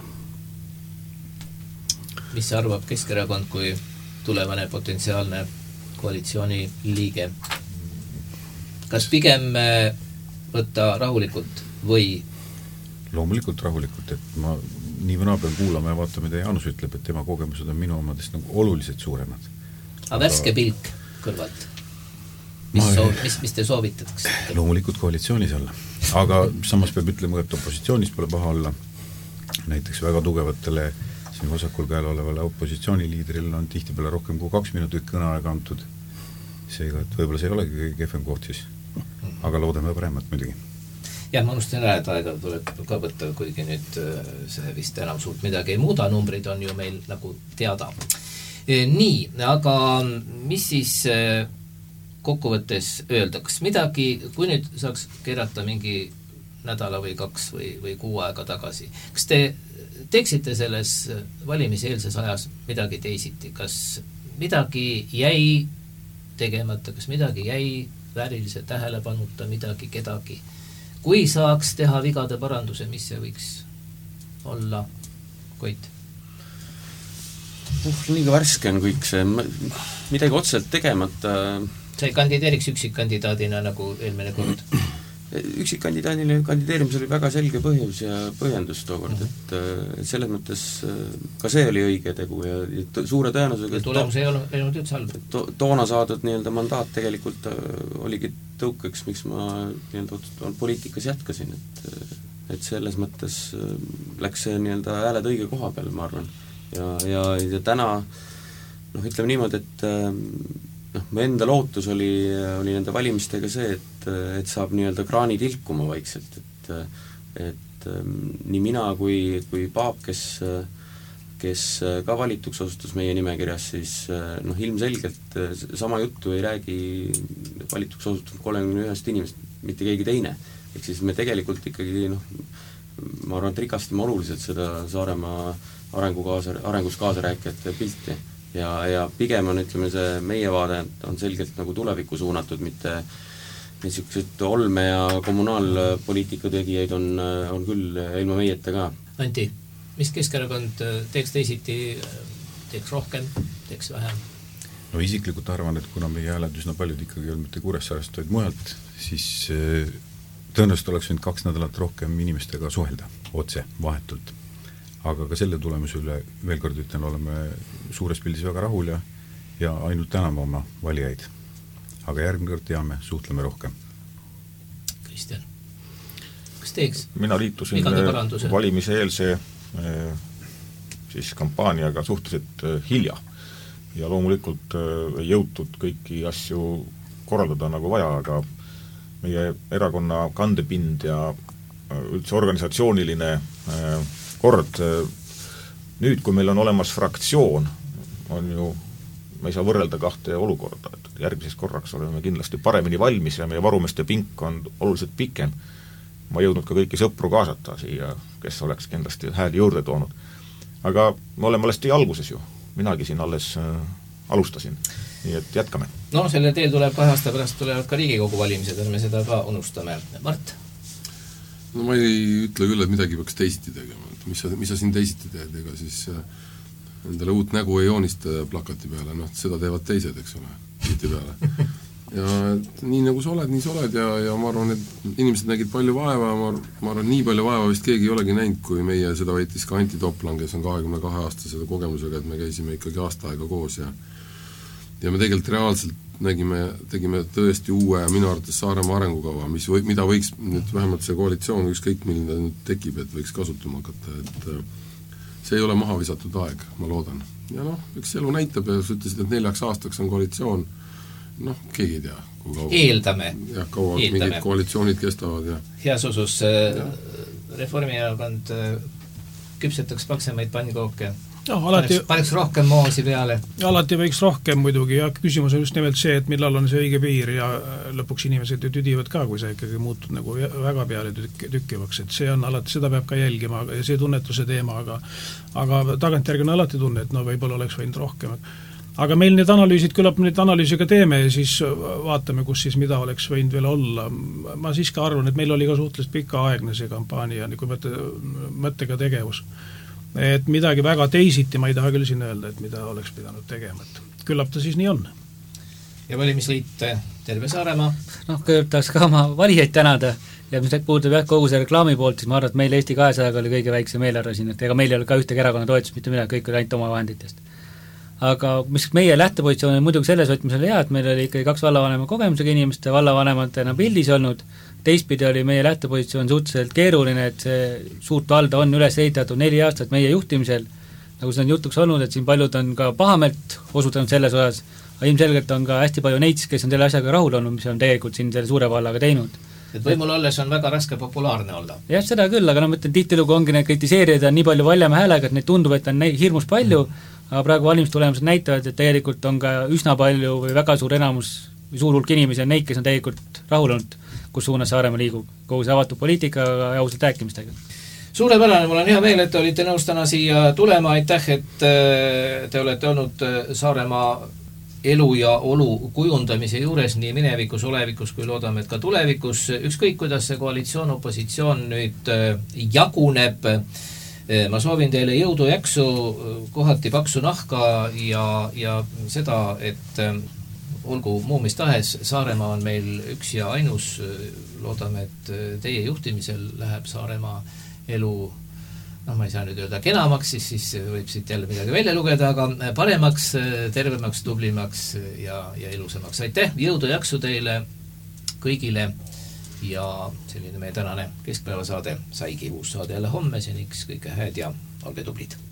Mis arvab Keskerakond kui tulevane potentsiaalne koalitsiooni liige? Kas pigem võtta rahulikult või? Loomulikult rahulikult, et ma nii vana pean kuulama ja vaata, mida Jaanus ütleb, et tema kogemused on minu omadest nagu oluliselt suuremad. Aga värske pilk kõrvalt? Mis te soovitaks? Loomulikult koalitsioonis olla. Aga samas peab ütlema, et opositsioonis pole paha olla. Näiteks väga tugevatele siin vasakul käel olevale opositsiooniliidril on tihtipeale rohkem kui 2 minutit kõneaega antud. Seega, et võib-olla see ei olegi kõige kehvem koht siis. Aga loodame paremat muidugi. Jah, ma unustan ära, et aega tuleb ka võtta, kuigi nüüd see vist enam suurt midagi ei muuda, numbrid on ju meil nagu teada. Nii, aga mis siis kokkuvõttes öeldaks midagi, kui nüüd saaks keerata mingi nädala või 2 või 6 aega tagasi. Kas te teeksite selles valimiseelses ajas midagi teisiti? Kas midagi jäi tegemata, kas midagi jäi väärilise tähelepanuta, midagi kedagi? Kui saaks teha vigade paranduse, mis see võiks olla? Koit? Liiga värske on kõik see, midagi otseselt tegemata. Sa ei kandideeriks üksikkandidaadina nagu eelmine kord? Üksikkandidaadile kandideerimisel oli väga selge põhjus ja põhjendus tookord, et selles mõttes ka see oli õige tegu ja suure tõenäosusega tulemus ei olnud üldse halb. Toona saadud nii-öelda mandaat tegelikult oligi tõukeks, miks ma nii-öelda poliitikas jätkasin, et selles mõttes läks see nii-öelda hääled õige koha peale, ma arvan. Ja täna, ütleme niimoodi, et me enda lootus oli nende valimistega see, et saab nii-öelda kraani tilkuma vaikselt, et nii mina kui Paap, kes ka valituks osutus meie nimekirjas, siis ilmselgelt sama juttu ei räägi valituks osutunud 31 inimest, mitte keegi teine. Ehk siis me tegelikult ikkagi, ma arvan, et rikastame oluliselt seda Saaremaa arengus kaasarääkijate pilti. Ja pigem on, ütleme, see meie vaade on selgelt nagu tulevikku suunatud, mitte niisugused olme- ja kommunaalpoliitika tegijaid on küll ilma meieta ka. Anti, mis Keskerakond teeks teisiti, teeks rohkem, teeks vähem? No isiklikult arvan, et kuna meie hääled üsna paljud ikkagi on mitte Kuressaarest, vaid mujalt, siis tõenäoliselt oleks võinud 2 nädalat rohkem inimestega suhelda otse, vahetult. Aga ka selle tulemus üle, veel kord ütlen, oleme suures pildis väga rahul ja ainult täname oma valijaid. Aga järgmine kord teame, suhtleme rohkem. Kristjan, kas teeks? Mina liitusin valimiseelse siis kampaaniaga suhteliselt hilja ja loomulikult ei jõutud kõiki asju korraldada nagu vaja, aga meie erakonna kandepind ja üldse organisatsiooniline kord, nüüd kui meil on olemas fraktsioon, on ju, me ei saa võrrelda 2 olukorda, et järgmiseks korraks oleme kindlasti paremini valmis ja meie varumeste pink on oluliselt pikem. Ma jõudnud ka kõiki sõpru kaasata siia, kes oleks kindlasti hääli juurde toonud. Aga me oleme alles tee alguses ju, minagi siin alles alustasin, nii et jätkame. No selle teel tuleb 2 aasta pärast tulevad ka Riigikogu valimised, me seda ka unustame. Mart? no ma ei ütle küll, et midagi peaks teisiti tegema, et mis sa siin teisiti teed, ega siis endale uut nägu ei joonista plakati peale, seda teevad teised, eks ole, tihti peale. Ja nii nagu sa oled, nii sa oled ja ma arvan, et inimesed nägid palju vaeva, ma arvan, nii palju vaeva vist keegi ei olegi näinud, kui meie, seda väitis ka Anti Toplan, kes on 22-aastase kogemusega, et me käisime ikkagi aasta aega koos ja me tegelikult reaalselt tegime tõesti uue minu arvates Saaremaa arengukava, mida võiks nüüd vähemalt see koalitsioon, ükskõik milline nüüd tekib, et võiks kasutama hakata, et see ei ole maha visatud aeg, ma loodan. Ja üks elu näitab ja sa ütlesid, et 4 aastaks on koalitsioon, keegi ei tea, kui kaua. Eeldame. Jah, kaua mingid koalitsioonid kestavad. Ja. Heas usus Reformierakond küpsetaks paksemaid pannkooke. Paneks rohkem moosi peale. Alati võiks rohkem muidugi ja küsimus on just nimelt see, et millal on see õige piir ja lõpuks inimesed ju tüdivad ka, kui see ikkagi muutub nagu väga peale tükkivaks, et see on alati, seda peab ka jälgima ja see tunnetuse teema, aga tagantjärgi on alati tunne, et võib-olla oleks võinud rohkem. Aga meil need analüüsid, küllap neid analüüsiga teeme ja siis vaatame, kus siis mida oleks võinud veel olla. Ma siiski arvan, et meil oli ka suhteliselt pikaaegne see kampaania, kui mõttega tegevus. Et midagi väga teisiti, ma ei taha küll siin öelda, et mida oleks pidanud tegema, et küllap ta siis nii on. Ja valimisliit terve Saaremaa? Kõigepealt tahaks ka oma valijaid tänada ja mis puudutab kogu see reklaami poolt, siis ma arvan, et meil Eesti 200 oli kõige väiksem eelarve siin, et ega meil ei ole ka ühtegi erakonna toetust, mitte midagi, kõik oli ainult oma vahenditest. Aga mis meie lähtepositsioon on muidugi selles võtmisel hea, et meil oli ikkagi 2 vallavanema kogemusega inimeste vallavanematena pildis olnud, teistpidi oli meie lähtepositsioon suhteliselt keeruline, et see suurt valda on üles ehitatud 4 aastat meie juhtimisel, nagu see on jutuks olnud, et siin paljud on ka pahamelt osutanud selles osas, aga ilmselgelt on ka hästi palju neid, kes on selle asjaga rahul olnud, mis on tegelikult siin selle suure vallaga teinud. Et võimul olles on väga raske populaarne olla. Jah, seda küll, aga mõtlen, tihtilugu ongi need kritiseerida nii palju Valjamäe häälega, et neid tundub, et on hirmus palju, aga praegu valimistulemused näitavad, et tegelikult on ka üsna palju või väga suur enamus või suur hulk inimesi on neid, kes on tegelikult rahul olnud, kus suunas Saaremaa liigub, kogu see avatud poliitikaga ja ausalt rääkimistega. Suurepärane, mul on hea meel, et olite nõus täna siia tulema, aitäh, et te olete olnud Saaremaa elu ja olu kujundamise juures nii minevikus, olevikus kui loodame, et ka tulevikus. Ükskõik, kuidas see koalitsioon, opositsioon nüüd jaguneb, ma soovin teile jõudu jaksu, kohati paksu nahka ja seda, et olgu muu mis tahes, Saaremaa on meil üks ja ainus, loodame, et teie juhtimisel läheb Saaremaa elu, ma ei saa nüüd öelda kenamaks, siis võib siit jälle midagi välja lugeda, aga paremaks, tervemaks, tublimaks ja ilusamaks. Aitäh, jõudu jaksu teile kõigile ja selline meie tänane keskpäevasaade saigi uus saade jälle homme, seniks kõike hääd ja olge tublid!